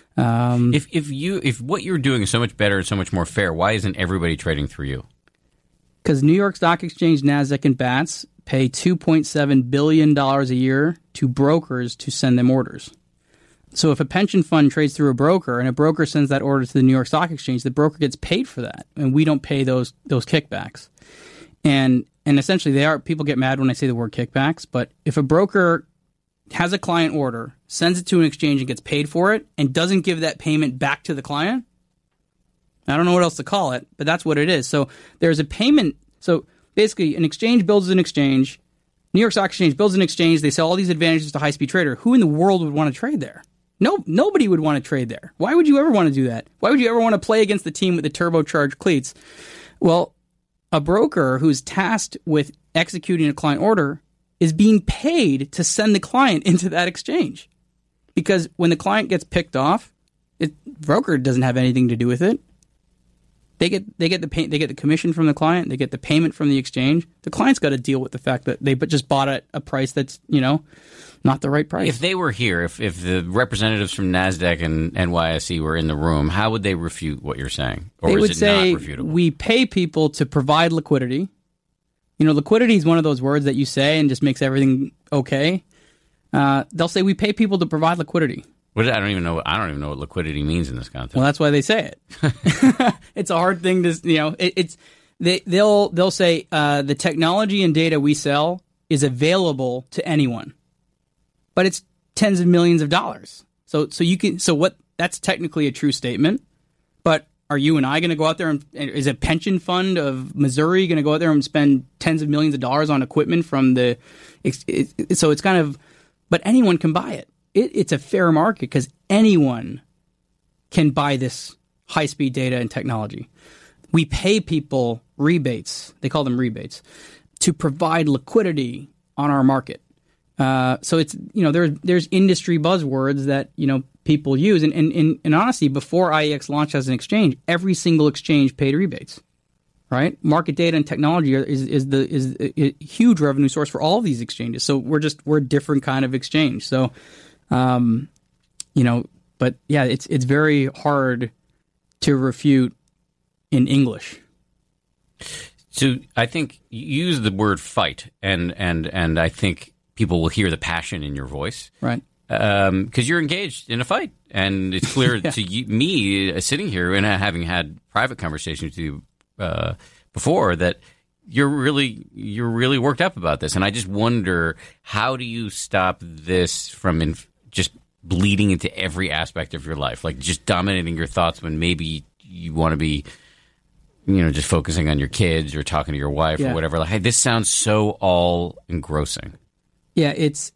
If what you're doing is so much better and so much more fair, why isn't everybody trading through you? Because New York Stock Exchange, NASDAQ, and BATS pay $2.7 billion a year to brokers to send them orders. So if a pension fund trades through a broker and a broker sends that order to the New York Stock Exchange, the broker gets paid for that, and we don't pay those kickbacks. And essentially, people get mad when I say the word kickbacks, but if a broker has a client order, sends it to an exchange and gets paid for it, and doesn't give that payment back to the client, I don't know what else to call it, but that's what it is. So there's a payment. So basically, an exchange builds an exchange. New York Stock Exchange builds an exchange. They sell all these advantages to high-speed trader. Who in the world would want to trade there? Nobody would want to trade there. Why would you ever want to do that? Why would you ever want to play against the team with the turbocharged cleats? Well, a broker who's tasked with executing a client order is being paid to send the client into that exchange. Because when the client gets picked off, the broker doesn't have anything to do with it. They get the commission from the client, they get the payment from the exchange. The client's got to deal with the fact that they just bought at a price that's, you know, not the right price. If they were here, if the representatives from NASDAQ and NYSE were in the room, how would they refute what you're saying? Or they would is it say, not refutable? we pay people to provide liquidity. You know, liquidity is one of those words that you say and just makes everything okay. They'll say we pay people to provide liquidity. I don't even know what liquidity means in this context. Well, that's why they say it. It's a hard thing to, you know. They'll say the technology and data we sell is available to anyone, but it's tens of millions of dollars. So that's technically a true statement. But are you and I going to go out there and is a pension fund of Missouri going to go out there and spend tens of millions of dollars on equipment from the? So it's kind of, but anyone can buy it. It's a fair market because anyone can buy this high-speed data and technology. We pay people rebates, they call them rebates, to provide liquidity on our market. So it's, you know, there's industry buzzwords that, you know, people use. And honestly, before IEX launched as an exchange, every single exchange paid rebates. Right, market data and technology is a huge revenue source for all of these exchanges. So we're a different kind of exchange. So, you know, but yeah, it's very hard to refute in English. So I think you use the word fight, and I think people will hear the passion in your voice, right? Because you're engaged in a fight, and it's clear yeah. to me sitting here and having had private conversations with you before that you're really worked up about this, and I just wonder, how do you stop this from just bleeding into every aspect of your life, like just dominating your thoughts when maybe you want to be, you know, just focusing on your kids or talking to your wife or whatever. Like, hey, this sounds so all engrossing. Yeah, it's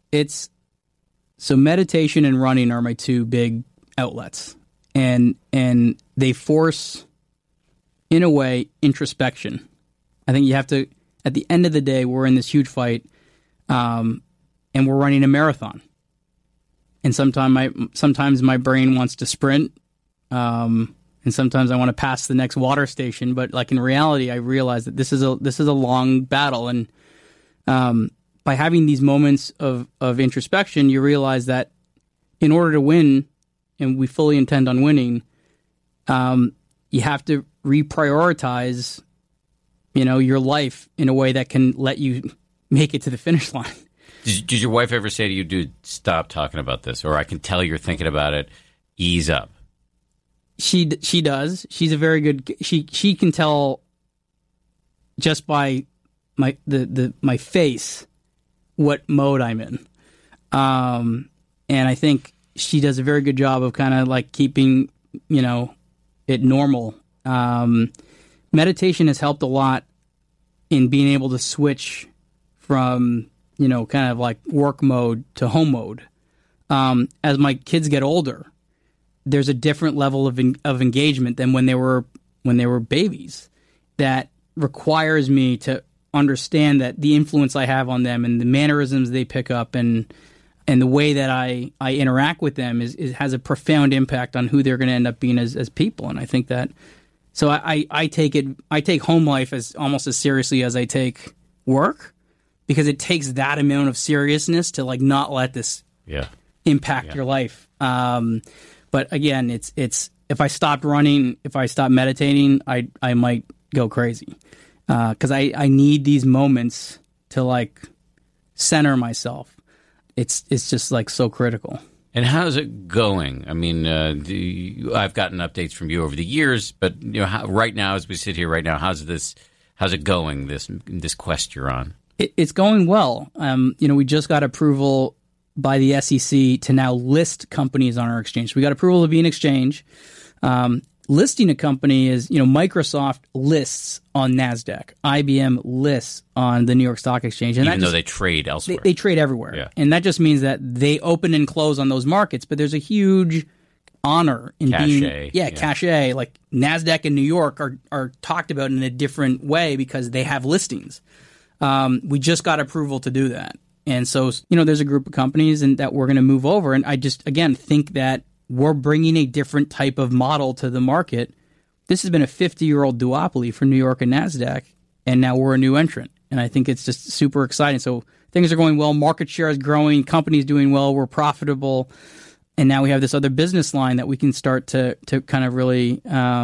so meditation and running are my two big outlets, and they force, in a way, introspection. I think you have to, at the end of the day, we're in this huge fight, and we're running a marathon. And sometimes my brain wants to sprint, and sometimes I want to pass the next water station. But like in reality, I realize that this is a long battle, and by having these moments of introspection, you realize that in order to win, and we fully intend on winning, you have to reprioritize, you know, your life in a way that can let you make it to the finish line. Did your wife ever say to you, dude, stop talking about this? Or I can tell you're thinking about it. Ease up. She does. She's a very good. She can tell just by my face what mode I'm in, and I think she does a very good job of kind of like keeping it normal. Meditation has helped a lot in being able to switch from kind of like work mode to home mode. As my kids get older, there's a different level of engagement than when they were babies that requires me to understand that the influence I have on them and the mannerisms they pick up and the way that I interact with them has a profound impact on who they're going to end up being as people. And I think that, so I take home life as almost as seriously as I take work, because it takes that amount of seriousness to like not let this impact your life. But again, it's if I stopped running, if I stopped meditating, I might go crazy, because I need these moments to like center myself. It's just like so critical. And how's it going? I mean, I've gotten updates from you over the years, but right now, as we sit here right now, how's it going? This quest you're on? It's going well. We just got approval by the SEC to now list companies on our exchange. So we got approval to be an exchange. Listing a company is, Microsoft lists on NASDAQ. IBM lists on the New York Stock Exchange. And even though they trade elsewhere. They trade everywhere. Yeah. And that just means that they open and close on those markets. But there's a huge honor in cachet. Cachet. Like NASDAQ and New York are talked about in a different way because they have listings. We just got approval to do that. And so, there's a group of companies that we're going to move over. And I just, again, think that we're bringing a different type of model to the market. This has been a 50-year-old duopoly for New York and NASDAQ, and now we're a new entrant. And I think it's just super exciting. So things are going well. Market share is growing. Companies doing well. We're profitable. And now we have this other business line that we can start to kind of really,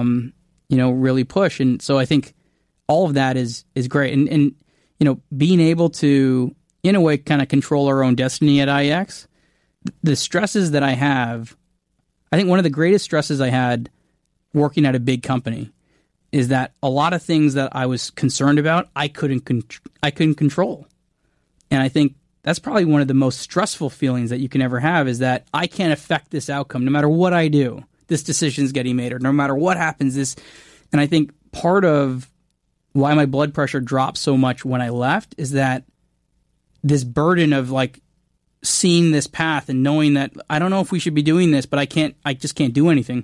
really push. And so I think all of that is great. And being able to, in a way, kind of control our own destiny at IEX, the stresses that I have, I think one of the greatest stresses I had working at a big company is that a lot of things that I was concerned about, I couldn't control. And I think that's probably one of the most stressful feelings that you can ever have, is that I can't affect this outcome. No matter what I do, this decision's getting made, or no matter what happens, and I think part of why my blood pressure dropped so much when I left is that this burden of like seeing this path and knowing that I don't know if we should be doing this, but I just can't do anything.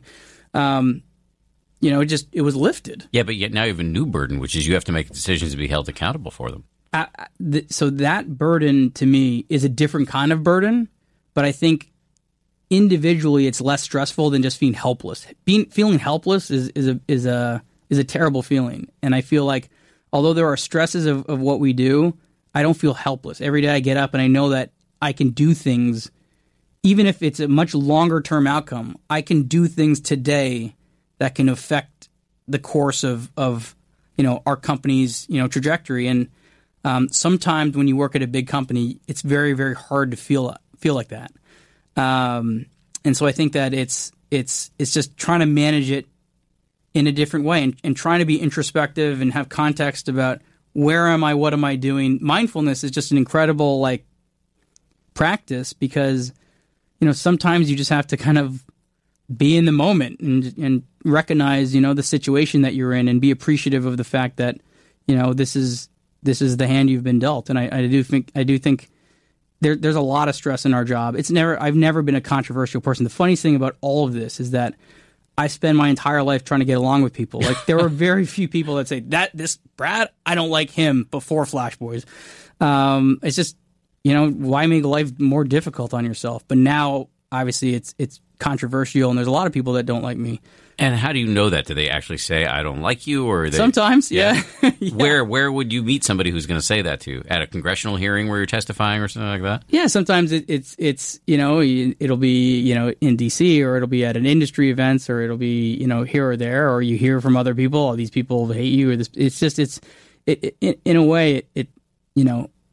It was lifted. Yeah, but yet now you have a new burden, which is you have to make decisions to be held accountable for them. So that burden to me is a different kind of burden, but I think individually it's less stressful than just feeling helpless. Feeling helpless is a terrible feeling, and I feel like although there are stresses of what we do, I don't feel helpless. Every day I get up and I know that I can do things, even if it's a much longer term outcome. I can do things today that can affect the course of our company's trajectory. And sometimes when you work at a big company, it's very, very hard to feel like that. And so I think that it's just trying to manage it in a different way and trying to be introspective and have context about where am I, what am I doing. Mindfulness is just an incredible practice, because sometimes you just have to kind of be in the moment and recognize the situation that you're in and be appreciative of the fact that this is the hand you've been dealt. And I do think there's a lot of stress in our job. I've never been a controversial person. The funniest thing about all of this is that I spend my entire life trying to get along with people. Like, there are very few people that say this Brad, I don't like him before Flash Boys. It's just, why make life more difficult on yourself? But now, obviously, it's controversial, and there's a lot of people that don't like me. And how do you know that? Do they actually say, I don't like you? Or sometimes, yeah. Yeah. Where would you meet somebody who's going to say that to you? At a congressional hearing where you're testifying or something like that? Yeah, sometimes it's it'll be, in D.C., or it'll be at an industry events, or it'll be, here or there, or you hear from other people, oh, these people hate you, or this. It's just, in a way,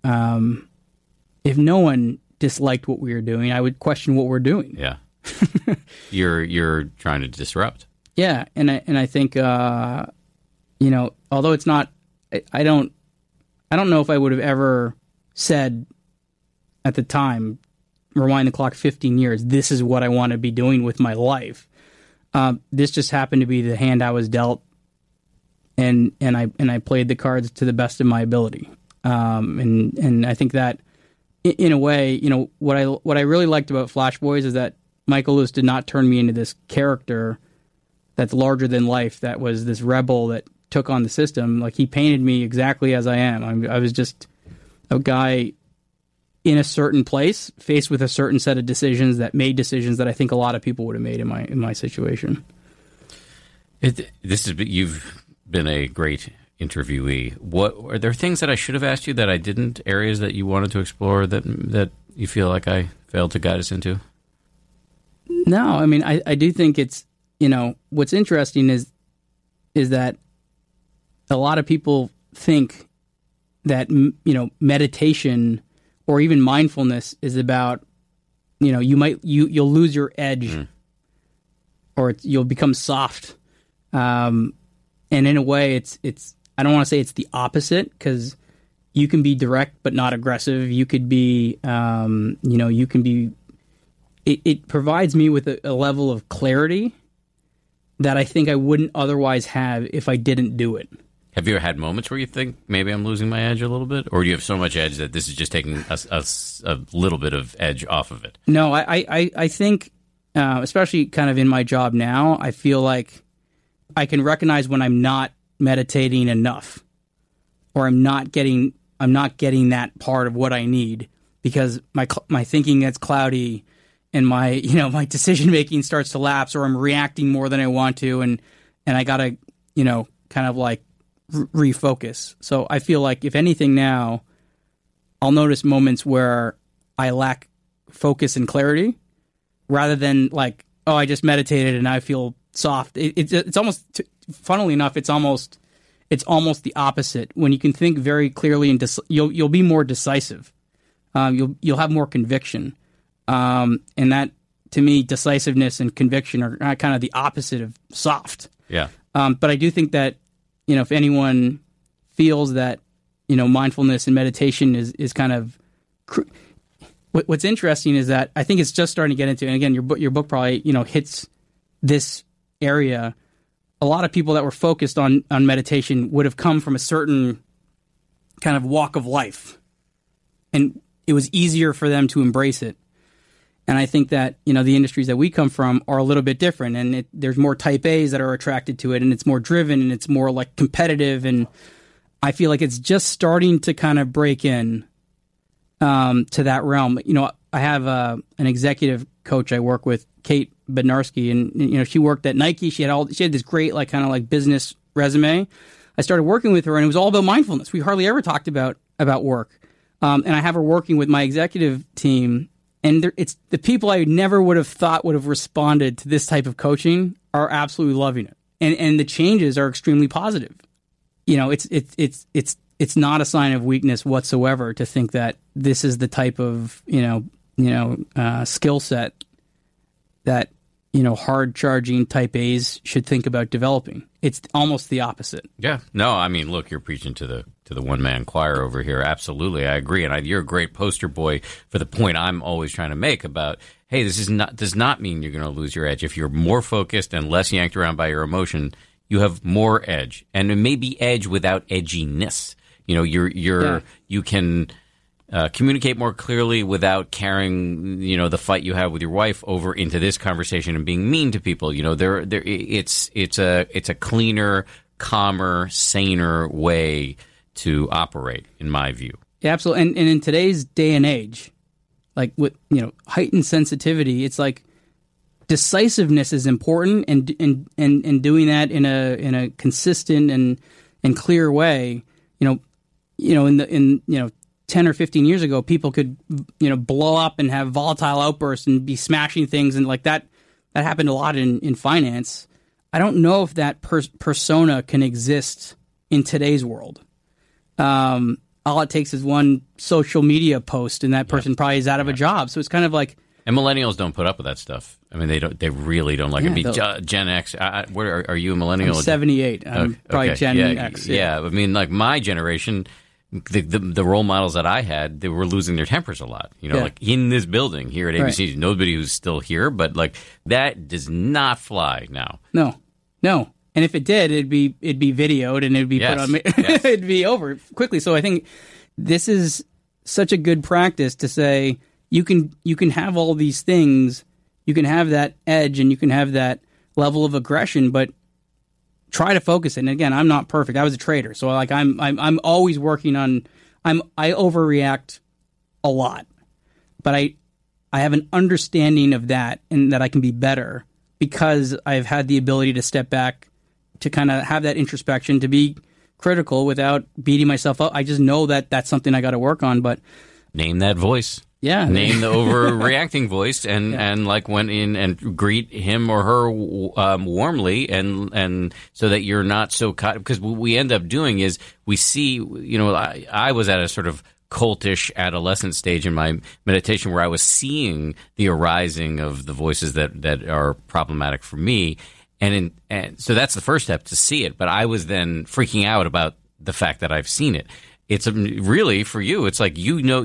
if no one disliked what we were doing, I would question what we're doing. Yeah. You're trying to disrupt. Yeah, and I think although it's not, I don't know if I would have ever said at the time, rewind the clock 15 years, this is what I want to be doing with my life. This just happened to be the hand I was dealt, and I played the cards to the best of my ability. And I think that in a way, what I really liked about Flash Boys is that Michael Lewis did not turn me into this character that's larger than life, that was this rebel that took on the system. Like, he painted me exactly as I am. I was just a guy in a certain place, faced with a certain set of decisions that I think a lot of people would have made in my situation. You've been a great interviewee. What are there things that I should have asked you that I didn't? Areas that you wanted to explore that you feel like I failed to guide us into? No, I mean, I do think it's, what's interesting is that a lot of people think that, meditation or even mindfulness is about, you'll lose your edge or you'll become soft. And in a way, it's I don't want to say it's the opposite, because you can be direct but not aggressive. You could be, you can be. It provides me with a level of clarity that I think I wouldn't otherwise have if I didn't do it. Have you ever had moments where you think maybe I'm losing my edge a little bit, or do you have so much edge that this is just taking a little bit of edge off of it? No, I think, especially kind of in my job now, I feel like I can recognize when I'm not meditating enough, or I'm not getting that part of what I need, because my thinking gets cloudy, and my decision making starts to lapse, or I'm reacting more than I want to, and I gotta kind of like refocus. So I feel like, if anything now, I'll notice moments where I lack focus and clarity, rather than like, oh, I just meditated and I feel soft. It's almost, funnily enough, it's almost the opposite. When you can think very clearly and you'll be more decisive. You'll have more conviction. And that, to me, decisiveness and conviction are kind of the opposite of soft. Yeah. But I do think that, if anyone feels that, mindfulness and meditation is kind of, what's interesting is that I think it's just starting to get into, and again, your book probably, hits this area. A lot of people that were focused on meditation would have come from a certain kind of walk of life, and it was easier for them to embrace it. And I think that, the industries that we come from are a little bit different, and there's more type A's that are attracted to it, and it's more driven, and it's more like competitive. And I feel like it's just starting to kind of break in to that realm. I have an executive coach I work with, Kate Bednarski, and she worked at Nike. She had this great kind of business resume. I started working with her, and it was all about mindfulness. We hardly ever talked about work. And I have her working with my executive team. And it's the people I never would have thought would have responded to this type of coaching are absolutely loving it, and the changes are extremely positive. It's not a sign of weakness whatsoever to think that this is the type of skill set that hard charging type A's should think about developing. It's almost the opposite. Yeah. No, I mean, look, you're preaching to the one man choir over here. Absolutely, I agree, and you're a great poster boy for the point I'm always trying to make about, hey, this does not mean you're going to lose your edge. If you're more focused and less yanked around by your emotion, you have more edge, and it may be edge without edginess. You can communicate more clearly without carrying, the fight you have with your wife over into this conversation and being mean to people. It's a cleaner, calmer, saner way to operate, in my view. Yeah, absolutely. And in today's day and age, like with heightened sensitivity, it's like decisiveness is important, and doing that in a consistent and clear way. 10 or 15 years ago, people could, blow up and have volatile outbursts and be smashing things, and like that happened a lot in finance. I don't know if that persona can exist in today's world. all it takes is one social media post, and that person probably is out of a job. So it's kind of like. And millennials don't put up with that stuff. I mean, they don't. They really don't like it. I mean, Gen X. What are you a millennial? I'm 78. I'm probably Gen X. Yeah. I mean, like my generation, the role models that I had, they were losing their tempers a lot. You know, like in this building here at ABC, right. Nobody who's still here, but like that does not fly now. No. And if it did, it'd be videoed and it'd be put on. It'd be over quickly. So I think this is such a good practice to say you can have all these things, you can have that edge, and you can have that level of aggression, but try to focus it. And again, I'm not perfect. I was a trader, so like I'm always working on. I overreact a lot, but I have an understanding of that and that I can be better because I've had the ability to step back, to kind of have that introspection, to be critical without beating myself up. I just know that that's something I got to work on. But name that voice. Yeah. Name the overreacting voice and like went in and greet him or her warmly and so that you're not so caught. Because what we end up doing is we see, you know, I was at a sort of cultish adolescent stage in my meditation where I was seeing the arising of the voices that are problematic for me. And so that's the first step, to see it. But I was then freaking out about the fact that I've seen it. It's really for you. It's like you know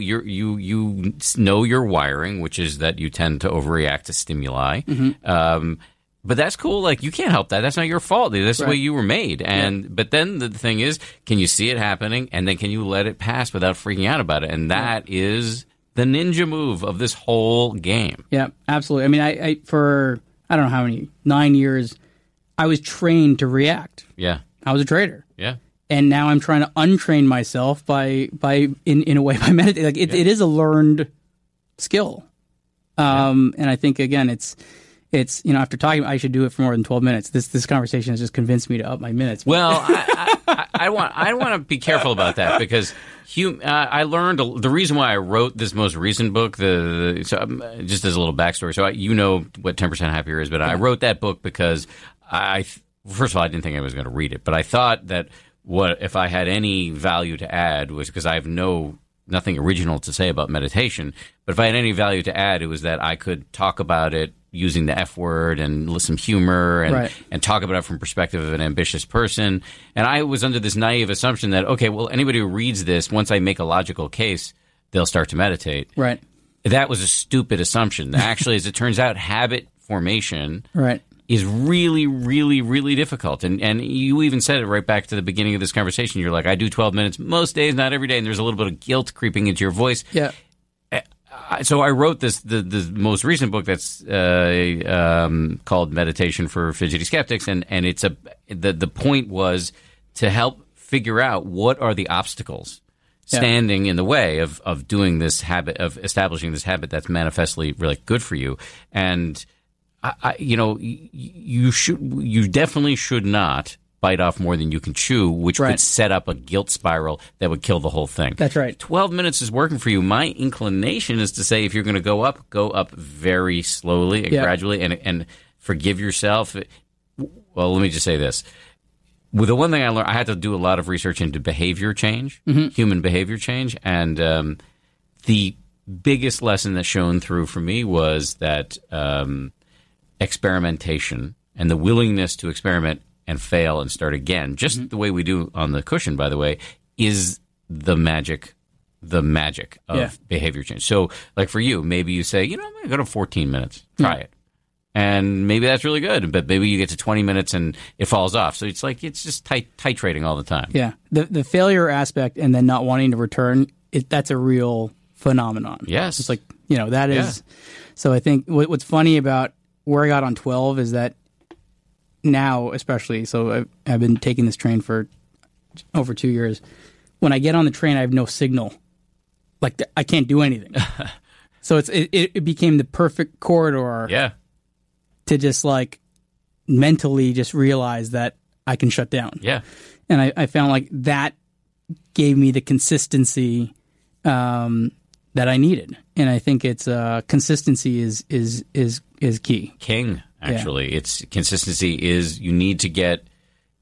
your wiring, which is that you tend to overreact to stimuli. Mm-hmm. But that's cool. Like you can't help that. That's not your fault. That's the way you were made. And but then the thing is, can you see it happening, and then can you let it pass without freaking out about it? And that is the ninja move of this whole game. Yeah, absolutely. I mean, I for I don't know how many 9 years, I was trained to react. Yeah, I was a trader. Yeah. And now I'm trying to untrain myself by in a way by meditating. Like it is a learned skill, and I think again it's you know, after talking, I should do it for more than 12 minutes. This conversation has just convinced me to up my minutes. Well, I want to be careful about that because I learned the reason why I wrote this most recent book. So just as a little backstory, so you know what 10% Happier is, but I wrote that book because first of all I didn't think I was going to read it, but I thought that. What if I had any value to add was because I have nothing original to say about meditation, but if I had any value to add, it was that I could talk about it using the F word and some humor and talk about it from the perspective of an ambitious person. And I was under this naive assumption that, okay, well, anybody who reads this, once I make a logical case, they'll start to meditate. Right. That was a stupid assumption. Actually, as it turns out, habit formation is really, really, really difficult. And you even said it right back to the beginning of this conversation. You're like, I do 12 minutes most days, not every day. And there's a little bit of guilt creeping into your voice. Yeah. So I wrote the most recent book that's called Meditation for Fidgety Skeptics. And it's the point was to help figure out what are the obstacles standing in the way of doing this habit, of establishing this habit that's manifestly really good for you. And you definitely should not bite off more than you can chew, which could set up a guilt spiral that would kill the whole thing. That's right. 12 minutes is working for you. My inclination is to say if you're going to go up very slowly and gradually and forgive yourself. Well, let me just say this. Well, the one thing I learned, I had to do a lot of research into behavior change, human behavior change, and the biggest lesson that shone through for me was that experimentation and the willingness to experiment and fail and start again, just the way we do on the cushion, by the way, is the magic of behavior change. So, like for you, maybe you say, I'm going to go to 14 minutes, try it. And maybe that's really good, but maybe you get to 20 minutes and it falls off. So it's like it's just titrating all the time. Yeah. The failure aspect and then not wanting to return, that's a real phenomenon. Yes. It's like, that is. So I think what's funny about where I got on 12 is that now, especially, so I've been taking this train for over 2 years. When I get on the train, I have no signal. Like, I can't do anything. So it became the perfect corridor. Yeah. To just like mentally just realize that I can shut down. Yeah. And I found like that gave me the consistency that I needed. And I think it's consistency is key. King, actually. It's consistency is you need to get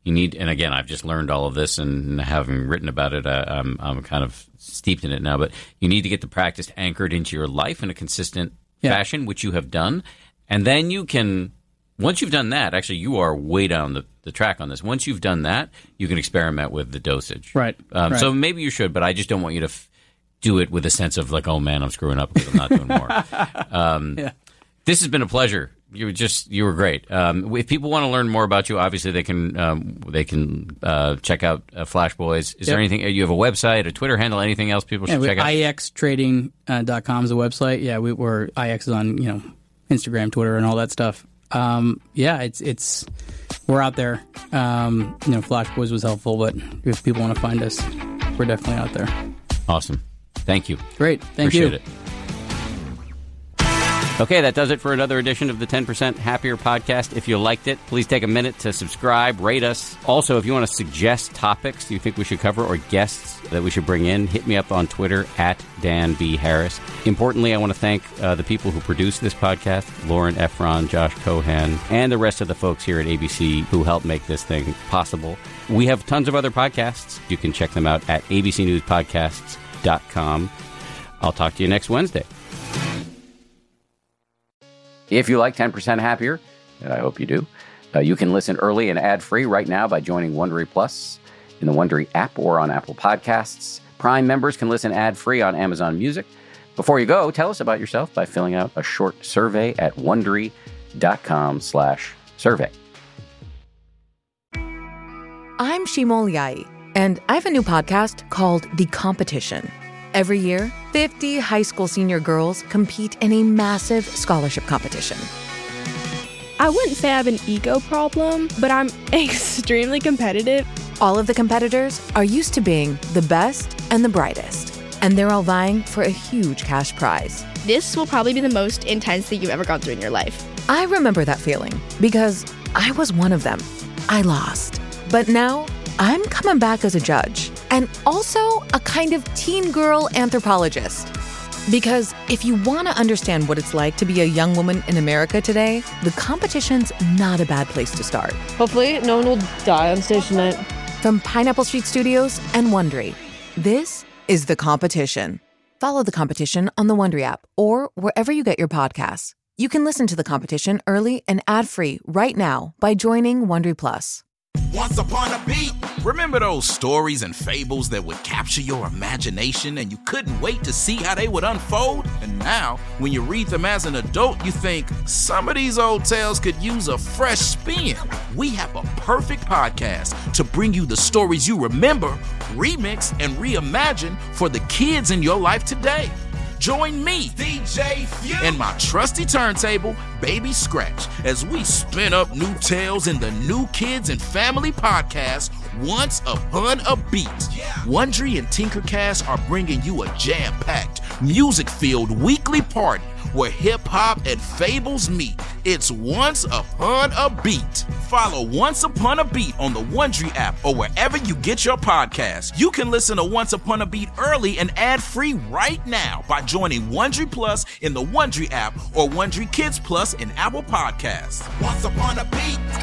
You need, and again, I've just learned all of this, and having written about it, I'm kind of steeped in it now. But you need to get the practice anchored into your life in a consistent fashion, which you have done, and then you can. Once you've done that, actually, you are way down the track on this. Once you've done that, you can experiment with the dosage. Right. So maybe you should, but I just don't want you to do it with a sense of like, oh man, I'm screwing up because I'm not doing more. This has been a pleasure. You were great. If people want to learn more about you, obviously they can check out Flash Boys. Is there anything? You have a website, a Twitter handle, anything else people should check out? IXtrading.com is a website. Yeah, we're IX is on Instagram, Twitter, and all that stuff. It's we're out there. Flash Boys was helpful, but if people want to find us, we're definitely out there. Awesome. Thank you. Great. Thank you. Appreciate it. Okay, that does it for another edition of the 10% Happier podcast. If you liked it, please take a minute to subscribe, rate us. Also, if you want to suggest topics you think we should cover or guests that we should bring in, hit me up on Twitter at Dan B. Harris. Importantly, I want to thank the people who produce this podcast, Lauren Efron, Josh Cohan, and the rest of the folks here at ABC who helped make this thing possible. We have tons of other podcasts. You can check them out at abcnewspodcasts.com. I'll talk to you next Wednesday. If you like 10% Happier, and I hope you do, you can listen early and ad-free right now by joining Wondery Plus in the Wondery app or on Apple Podcasts. Prime members can listen ad-free on Amazon Music. Before you go, tell us about yourself by filling out a short survey at Wondery.com/survey. I'm Shimol Yai, and I have a new podcast called The Competition. Every year, 50 high school senior girls compete in a massive scholarship competition. I wouldn't say I have an ego problem, but I'm extremely competitive. All of the competitors are used to being the best and the brightest, and they're all vying for a huge cash prize. This will probably be the most intense thing you've ever gone through in your life. I remember that feeling because I was one of them. I lost. But now, I'm coming back as a judge and also a kind of teen girl anthropologist. Because if you want to understand what it's like to be a young woman in America today, the competition's not a bad place to start. Hopefully, no one will die on stage tonight. From Pineapple Street Studios and Wondery, this is The Competition. Follow The Competition on the Wondery app or wherever you get your podcasts. You can listen to The Competition early and ad-free right now by joining Wondery Plus. Once upon a beat. Remember those stories and fables that would capture your imagination and you couldn't wait to see how they would unfold? And now, when you read them as an adult, you think, some of these old tales could use a fresh spin. We have a perfect podcast to bring you the stories you remember, remix, and reimagine for the kids in your life today. Join me, DJ Few, and my trusty turntable, Baby Scratch, as we spin up new tales in the New Kids and Family podcast, Once Upon a Beat. Wondery and Tinkercast are bringing you a jam-packed, music-filled weekly party where hip-hop and fables meet. It's Once Upon a Beat. Follow Once Upon a Beat on the Wondery app or wherever you get your podcasts. You can listen to Once Upon a Beat early and ad-free right now by joining Wondery Plus in the Wondery app or Wondery Kids Plus in Apple Podcasts. Once Upon a Beat.